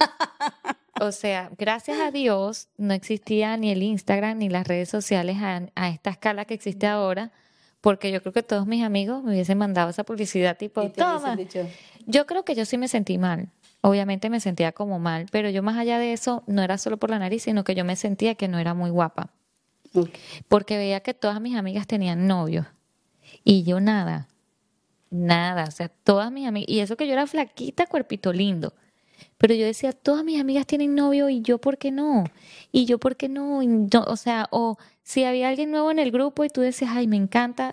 O sea, gracias a Dios no existía ni el Instagram ni las redes sociales a, a esta escala que existe ahora, porque yo creo que todos mis amigos me hubiesen mandado esa publicidad Y tipo, te hubiesen toma. dicho, Yo creo que yo sí me sentí mal. Obviamente me sentía como mal, pero yo más allá de eso no era solo por la nariz, sino que yo me sentía que no era muy guapa, ok. porque veía que todas mis amigas tenían novios y yo nada, nada, o sea, todas mis amigas, y eso que yo era flaquita, cuerpito lindo. Pero yo decía, todas mis amigas tienen novio y yo, ¿por qué no? Y yo, ¿por qué no? Y no, o sea, o si había alguien nuevo en el grupo y tú decías, ay, me encanta,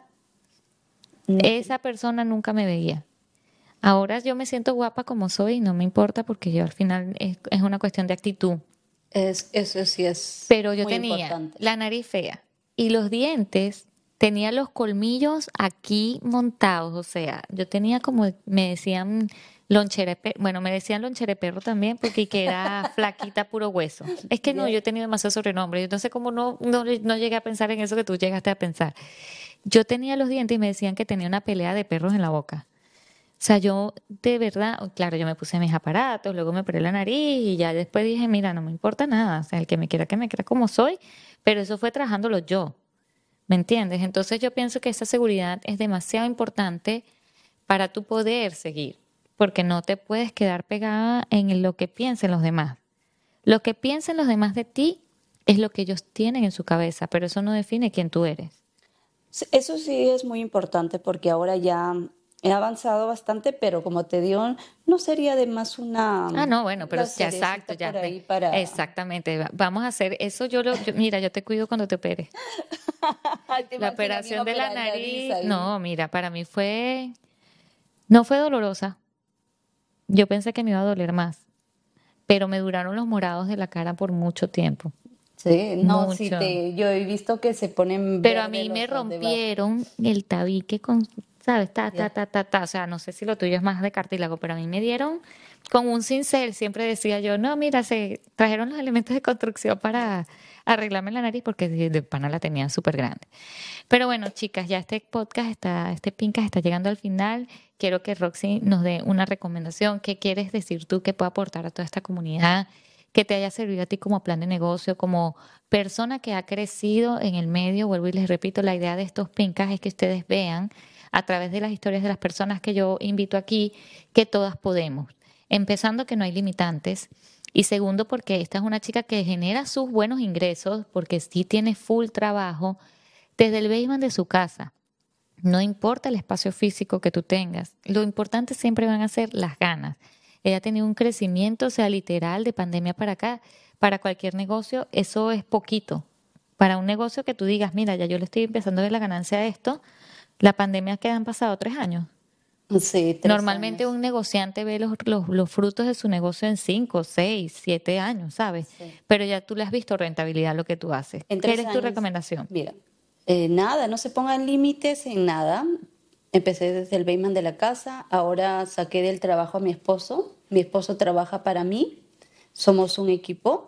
No, esa persona nunca me veía. Ahora yo me siento guapa como soy y no me importa porque yo al final es, es una cuestión de actitud. es, eso sí es Pero yo muy tenía importante. la nariz fea y los dientes, tenía los colmillos aquí montados, o sea, yo tenía como, me decían lonchera, de pe- bueno, me decían lonchera de perro también porque que era flaquita puro hueso. Es que no, Ya. yo he tenido demasiados sobrenombres, entonces como no, no, no llegué a pensar en eso que tú llegaste a pensar. Yo tenía los dientes y me decían que tenía una pelea de perros en la boca. O sea, yo de verdad, claro, yo me puse mis aparatos, luego me operé la nariz y ya después dije, mira, no me importa nada, o sea, el que me quiera que me quiera como soy, pero eso fue trabajándolo yo, ¿me entiendes? Entonces yo pienso que esa seguridad es demasiado importante para tú poder seguir, porque no te puedes quedar pegada en lo que piensen los demás. Lo que piensen los demás de ti es lo que ellos tienen en su cabeza, pero eso no define quién tú eres. Sí, eso sí es muy importante porque ahora ya he avanzado bastante, pero como te digo, no sería de más una, Ah, no, bueno, pero una ya exacto, cerecita ya por ve. ahí para... Exactamente. va- Vamos a hacer eso. Yo lo, yo- mira, yo te cuido cuando te operes. ¿Te La imaginas a mí me operación de la operar la nariz nariz, ahí? no, mira, para mí fue, no fue dolorosa. Yo pensé que me iba a doler más, pero me duraron los morados de la cara por mucho tiempo, Sí, no, sí, mucho. te, yo he visto que se ponen Pero a verdes mí me los dos debajo. rompieron el tabique con, ¿sabes? Ta, ta, Ya. ta, ta, ta. O sea, no sé si lo tuyo es más de cartílago, pero a mí me dieron con un cincel. Siempre decía yo, no, mira, se trajeron los elementos de construcción para arreglarme la nariz porque de de pana la tenía súper grande. Pero bueno, chicas, ya este podcast está, este Pincas está llegando al final. Quiero que Roxy nos dé una recomendación. ¿Qué quieres decir tú que pueda aportar a toda esta comunidad? Que te haya servido a ti como plan de negocio, como persona que ha crecido en el medio. Vuelvo y les repito, la idea de estos Pincas es que ustedes vean a través de las historias de las personas que yo invito aquí que todas podemos. Empezando que no hay limitantes. Y segundo, porque esta es una chica que genera sus buenos ingresos, porque sí tiene full trabajo desde el basement de su casa. No importa el espacio físico que tú tengas, lo importante siempre van a ser las ganas. Ella ha tenido un crecimiento, o sea, literal, de pandemia para acá. Para cualquier negocio, eso es poquito. Para un negocio que tú digas, mira, ya yo le estoy empezando a ver la ganancia a esto, la pandemia que han pasado tres años. Sí, tres Normalmente años. un negociante ve los, los, los frutos de su negocio en cinco, seis, siete años, ¿sabes? Sí. Pero ya tú le has visto rentabilidad a lo que tú haces. En ¿Qué tres es tu años, recomendación? mira, eh, nada, no se pongan límites en nada. Empecé desde el basement de la casa, ahora saqué del trabajo a mi esposo mi esposo trabaja para mí, somos un equipo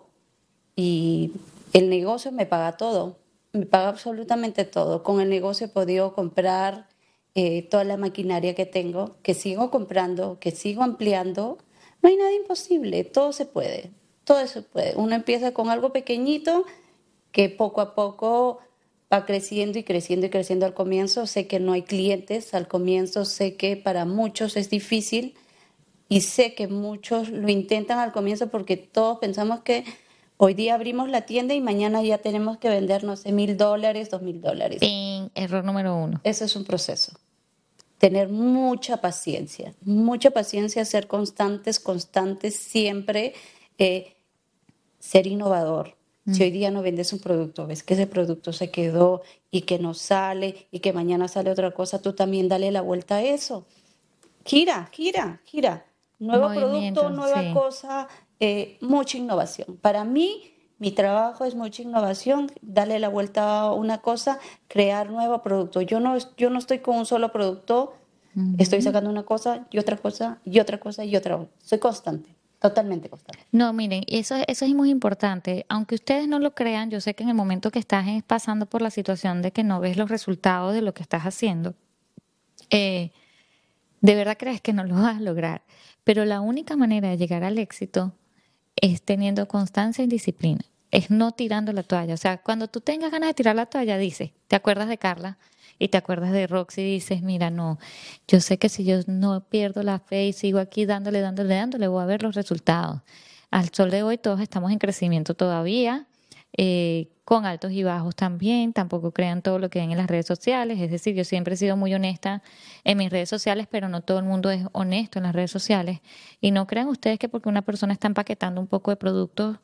y el negocio me paga todo, me paga absolutamente todo. Con el negocio he podido comprar eh, toda la maquinaria que tengo, que sigo comprando, que sigo ampliando. No hay nada imposible, todo se puede, todo se puede. Uno empieza con algo pequeñito que poco a poco va creciendo y creciendo y creciendo. Al comienzo sé que no hay clientes, al comienzo sé que para muchos es difícil y sé que muchos lo intentan al comienzo porque todos pensamos que hoy día abrimos la tienda y mañana ya tenemos que vender, no sé, mil dólares, dos mil dólares. En error número uno. Eso es un proceso. Tener mucha paciencia, mucha paciencia, ser constantes, constantes siempre, eh, ser innovador. Mm. Si hoy día no vendes un producto, ves que ese producto se quedó y que no sale y que mañana sale otra cosa, tú también dale la vuelta a eso. Gira, gira, gira. Nuevo producto, nueva sí. cosa, eh, mucha innovación. Para mí, mi trabajo es mucha innovación, darle la vuelta a una cosa, crear nuevo producto. Yo no, yo no estoy con un solo producto, uh-huh. estoy sacando una cosa y otra cosa y otra cosa y otra. Soy constante, totalmente constante. No, miren, eso, eso es muy importante. Aunque ustedes no lo crean, yo sé que en el momento que estás pasando por la situación de que no ves los resultados de lo que estás haciendo, eh, de verdad crees que no lo vas a lograr. Pero la única manera de llegar al éxito es teniendo constancia y disciplina. Es no tirando la toalla. O sea, cuando tú tengas ganas de tirar la toalla, dices, te acuerdas de Carla y te acuerdas de Roxy y dices, mira, no, yo sé que si yo no pierdo la fe y sigo aquí dándole, dándole, dándole, voy a ver los resultados. Al sol de hoy todos estamos en crecimiento todavía, eh, con altos y bajos también. Tampoco crean todo lo que ven en las redes sociales. Es decir, yo siempre he sido muy honesta en mis redes sociales, pero no todo el mundo es honesto en las redes sociales. Y no crean ustedes que porque una persona está empaquetando un poco de productos,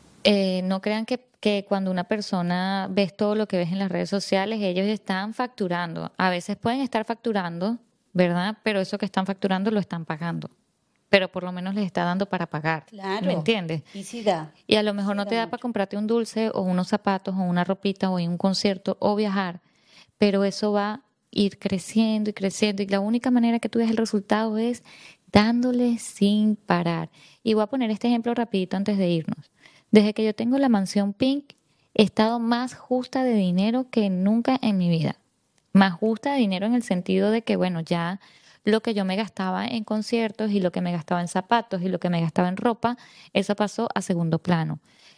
eh, no crean que, que cuando una persona ves todo lo que ves en las redes sociales, ellos están facturando. A veces pueden estar facturando, ¿verdad? Pero eso que están facturando lo están pagando. Pero por lo menos les está dando para pagar. Claro. ¿Me entiendes? Y sí da. Y a lo mejor sí no te da mucho. para comprarte un dulce o unos zapatos o una ropita o ir a un concierto o viajar, pero eso va a ir creciendo y creciendo y la única manera que tú veas el resultado es dándole sin parar. Y voy a poner este ejemplo rapidito antes de irnos. Desde que yo tengo la mansión Pink, he estado más justa de dinero que nunca en mi vida. Más justa de dinero en el sentido de que, bueno, ya lo que yo me gastaba en conciertos y lo que me gastaba en zapatos y lo que me gastaba en ropa, eso pasó a segundo plano.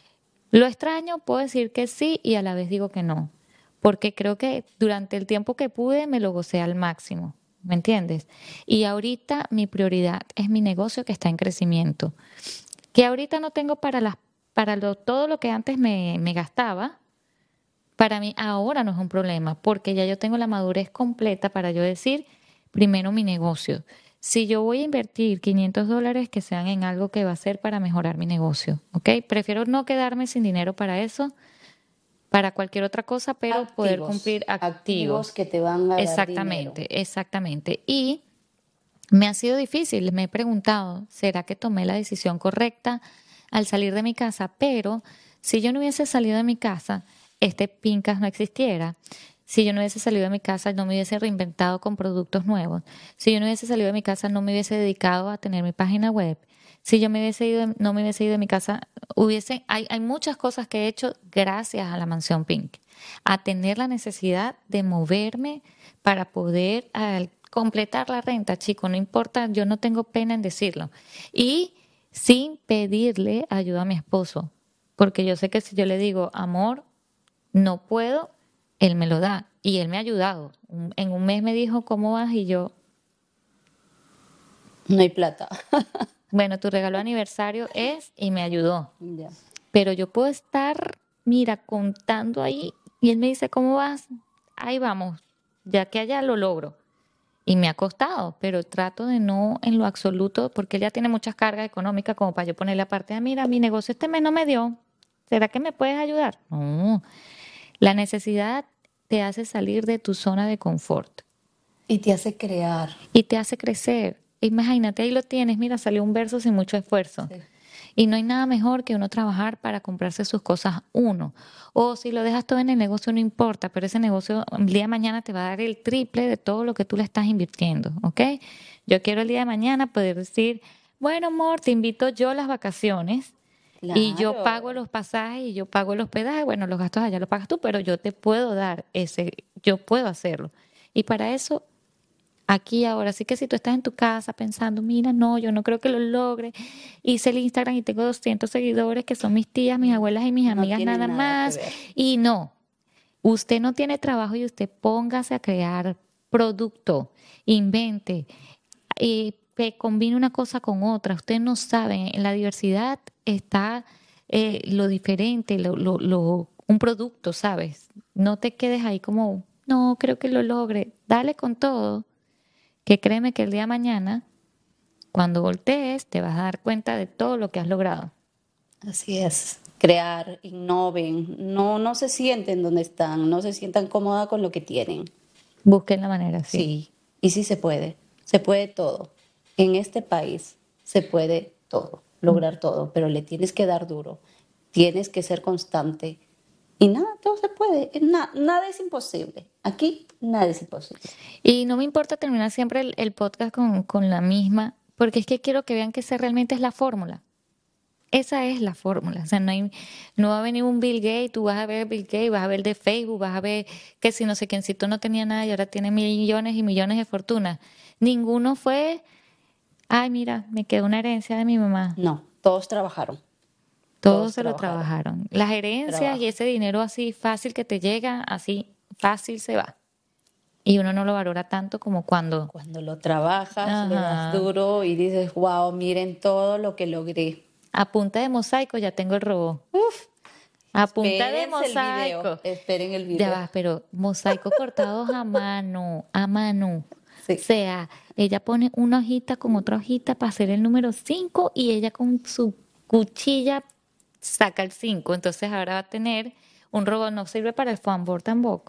¿Lo extraño? Puedo decir que sí y a la vez digo que no, porque creo que durante el tiempo que pude me lo gocé al máximo, ¿me entiendes? Y ahorita mi prioridad es mi negocio que está en crecimiento, que ahorita no tengo para, las, para lo, todo lo que antes me, me gastaba. Para mí ahora no es un problema, porque ya yo tengo la madurez completa para yo decir, primero mi negocio. Si yo voy a invertir quinientos dólares, que sean en algo que va a ser para mejorar mi negocio, ¿ok? Prefiero no quedarme sin dinero para eso, para cualquier otra cosa, pero activos, poder cumplir activos. Activos que te van a Exactamente, dar dinero. Exactamente. Y me ha sido difícil, me he preguntado, ¿será que tomé la decisión correcta al salir de mi casa? Pero si yo no hubiese salido de mi casa, este Pincas no existiera. Si yo no hubiese salido de mi casa, no me hubiese reinventado con productos nuevos. Si yo no hubiese salido de mi casa, no me hubiese dedicado a tener mi página web. Si yo me hubiese ido, no me hubiese ido de mi casa, hubiese, hay, hay muchas cosas que he hecho gracias a la Mansión Pink. A tener la necesidad de moverme para poder uh, completar la renta, chico, no importa, yo no tengo pena en decirlo. Y sin pedirle ayuda a mi esposo, porque yo sé que si yo le digo, amor, no puedo, él me lo da y él me ha ayudado. En un mes me dijo, ¿cómo vas? Y yo... No hay plata. Bueno, tu regalo de aniversario es y me ayudó. Yeah. Pero yo puedo estar, mira, contando ahí y él me dice, ¿cómo vas? Ahí vamos, ya que allá lo logro. Y me ha costado, pero trato de no en lo absoluto, porque él ya tiene muchas cargas económicas como para yo ponerle aparte, ah, mira, mi negocio este mes no me dio. ¿Será que me puedes ayudar? No. La necesidad te hace salir de tu zona de confort. Y te hace crear. Y te hace crecer. Imagínate, ahí lo tienes, mira, salió un verso sin mucho esfuerzo. Sí. Y no hay nada mejor que uno trabajar para comprarse sus cosas uno. O si lo dejas todo en el negocio no importa, pero ese negocio el día de mañana te va a dar el triple de todo lo que tú le estás invirtiendo, ¿ok? Yo quiero el día de mañana poder decir, bueno, amor, te invito yo a las vacaciones y yo pago Claro, los pasajes y yo pago el hospedaje. Bueno, los gastos allá los pagas tú, pero yo te puedo dar ese, yo puedo hacerlo. Y para eso, aquí ahora, así que si tú estás en tu casa pensando, mira, no, yo no creo que lo logre, hice el Instagram y tengo doscientos seguidores que son mis tías, mis no, abuelas y mis no amigas tiene nada nada que más, ver. y no, usted no tiene trabajo y usted póngase a crear producto, invente, y que combine una cosa con otra. Usted no sabe, en la diversidad está eh, lo diferente, lo, lo, lo- un producto, ¿sabes? No te quedes ahí como, no, creo que lo logre. Dale con todo, que créeme que el día de mañana, cuando voltees, te vas a dar cuenta de todo lo que has logrado. Así es. Crear, innoven. No, no se sienten donde están, no se sientan cómoda con lo que tienen. Busquen la manera, sí. Sí, y sí se puede. Se puede todo. En este país se puede todo, lograr todo, pero le tienes que dar duro. Tienes que ser constante. Y nada, todo se puede. Na- nada es imposible. Aquí nada es imposible. Y no me importa terminar siempre el, el podcast con, con la misma, porque es que quiero que vean que esa realmente es la fórmula. Esa es la fórmula. O sea, no hay, no va a venir un Bill Gates, tú vas a ver Bill Gates, vas a ver el de Facebook, vas a ver que si no sé quiéncito no tenía nada y ahora tiene millones y millones de fortuna. Ninguno fue, ay, mira, me quedó una herencia de mi mamá. No, todos trabajaron. Todos Todos se lo trabajaron. trabajaron. Las herencias y Trabajo. ese dinero así fácil que te llega, así fácil se va. Y uno no lo valora tanto como cuando, Cuando lo trabajas, le das ajá, duro y dices, wow, miren todo lo que logré. a punta de mosaico ya tengo el robot. A punta de Espérense el video, mosaico. esperen el Ya video. va, pero mosaicos cortados a mano, a mano. O Sí. sea, ella pone una hojita con otra hojita para hacer el número cinco y ella con su cuchilla saca el cinco. Entonces ahora va a tener un robot, no sirve para el fanboard tampoco.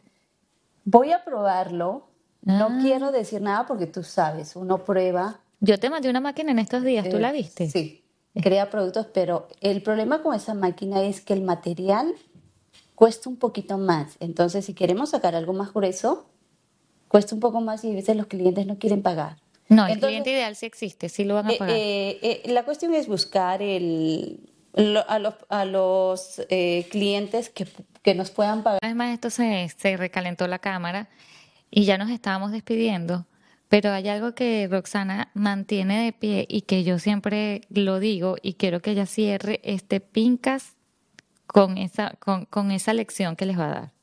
Voy a probarlo. No Ah, quiero decir nada porque tú sabes, uno prueba, yo te mandé una máquina en estos días, ¿tú la eh, viste? sí, crea productos, pero el problema con esa máquina es que el material cuesta un poquito más. Entonces, si queremos sacar algo más grueso, cuesta un poco más y a veces los clientes no quieren pagar. No, el Entonces, cliente ideal sí existe, sí lo van a eh, pagar. eh, eh, la cuestión es buscar el, lo- a los, a los eh, clientes que, que nos puedan pagar. Una vez más, esto se, se recalentó la cámara y ya nos estábamos despidiendo, pero hay algo que Roxana mantiene de pie y que yo siempre lo digo y quiero que ella cierre este Pincas con esa, con, con esa lección que les va a dar.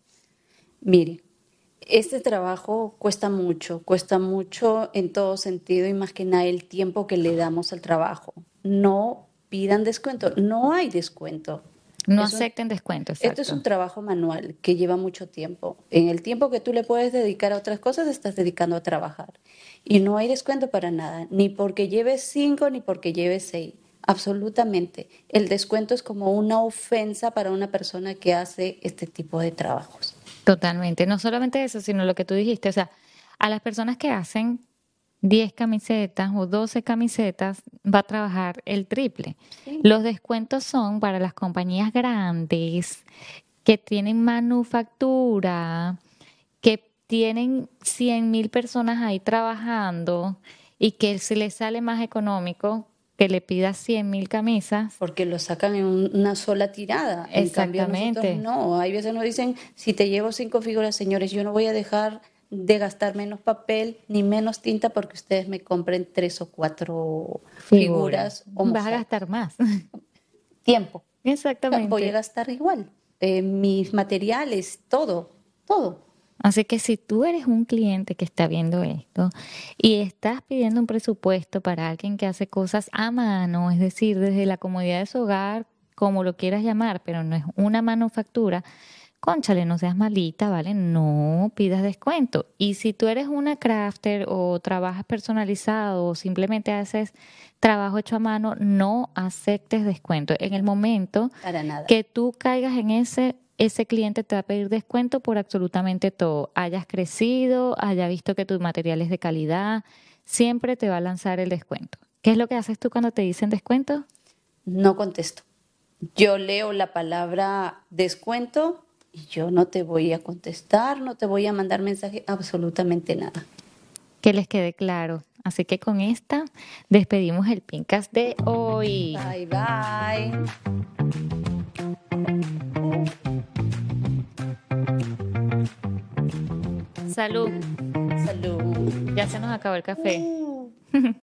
Mire, este trabajo cuesta mucho, cuesta mucho en todo sentido y más que nada el tiempo que le damos al trabajo. No pidan descuento, no hay descuento. No Es un, acepten descuento, esto es un exacto. trabajo manual que lleva mucho tiempo. En el tiempo que tú le puedes dedicar a otras cosas, estás dedicando a trabajar. Y no hay descuento para nada, ni porque lleves cinco, ni porque lleves seis. Absolutamente. El descuento es como una ofensa para una persona que hace este tipo de trabajos. Totalmente. No solamente eso, sino lo que tú dijiste. O sea, a las personas que hacen diez camisetas o doce camisetas va a trabajar el triple. Sí. Los descuentos son para las compañías grandes que tienen manufactura, que tienen cien mil personas ahí trabajando y que se les sale más económico que le pidas cien mil camisas. Porque lo sacan en un- una sola tirada. En cambio, nosotros Exactamente. no. Hay veces nos dicen, si te llevo cinco figuras, señores, yo no voy a dejar de gastar menos papel ni menos tinta porque ustedes me compren tres o cuatro Figura. figuras o Vas a mosaicos. gastar más. Tiempo. Voy a Exactamente. gastar igual. Eh, mis materiales, todo, todo. Así que si tú eres un cliente que está viendo esto y estás pidiendo un presupuesto para alguien que hace cosas a mano, es decir, desde la comodidad de su hogar, como lo quieras llamar, pero no es una manufactura, cónchale, no seas malita, ¿vale? No pidas descuento. Y si tú eres una crafter o trabajas personalizado o simplemente haces trabajo hecho a mano, no aceptes descuento. En el momento Para nada. que tú caigas en ese, ese cliente te va a pedir descuento por absolutamente todo. Hayas crecido, haya visto que tu material es de calidad, siempre te va a lanzar el descuento. ¿Qué es lo que haces tú cuando te dicen descuento? No contesto. Yo leo la palabra descuento y yo no te voy a contestar, no te voy a mandar mensaje, absolutamente nada. Que les quede claro. Así que con esta despedimos el Pincast de hoy. Bye, bye. Salud. Salud. Ya se nos acabó el café. Mm.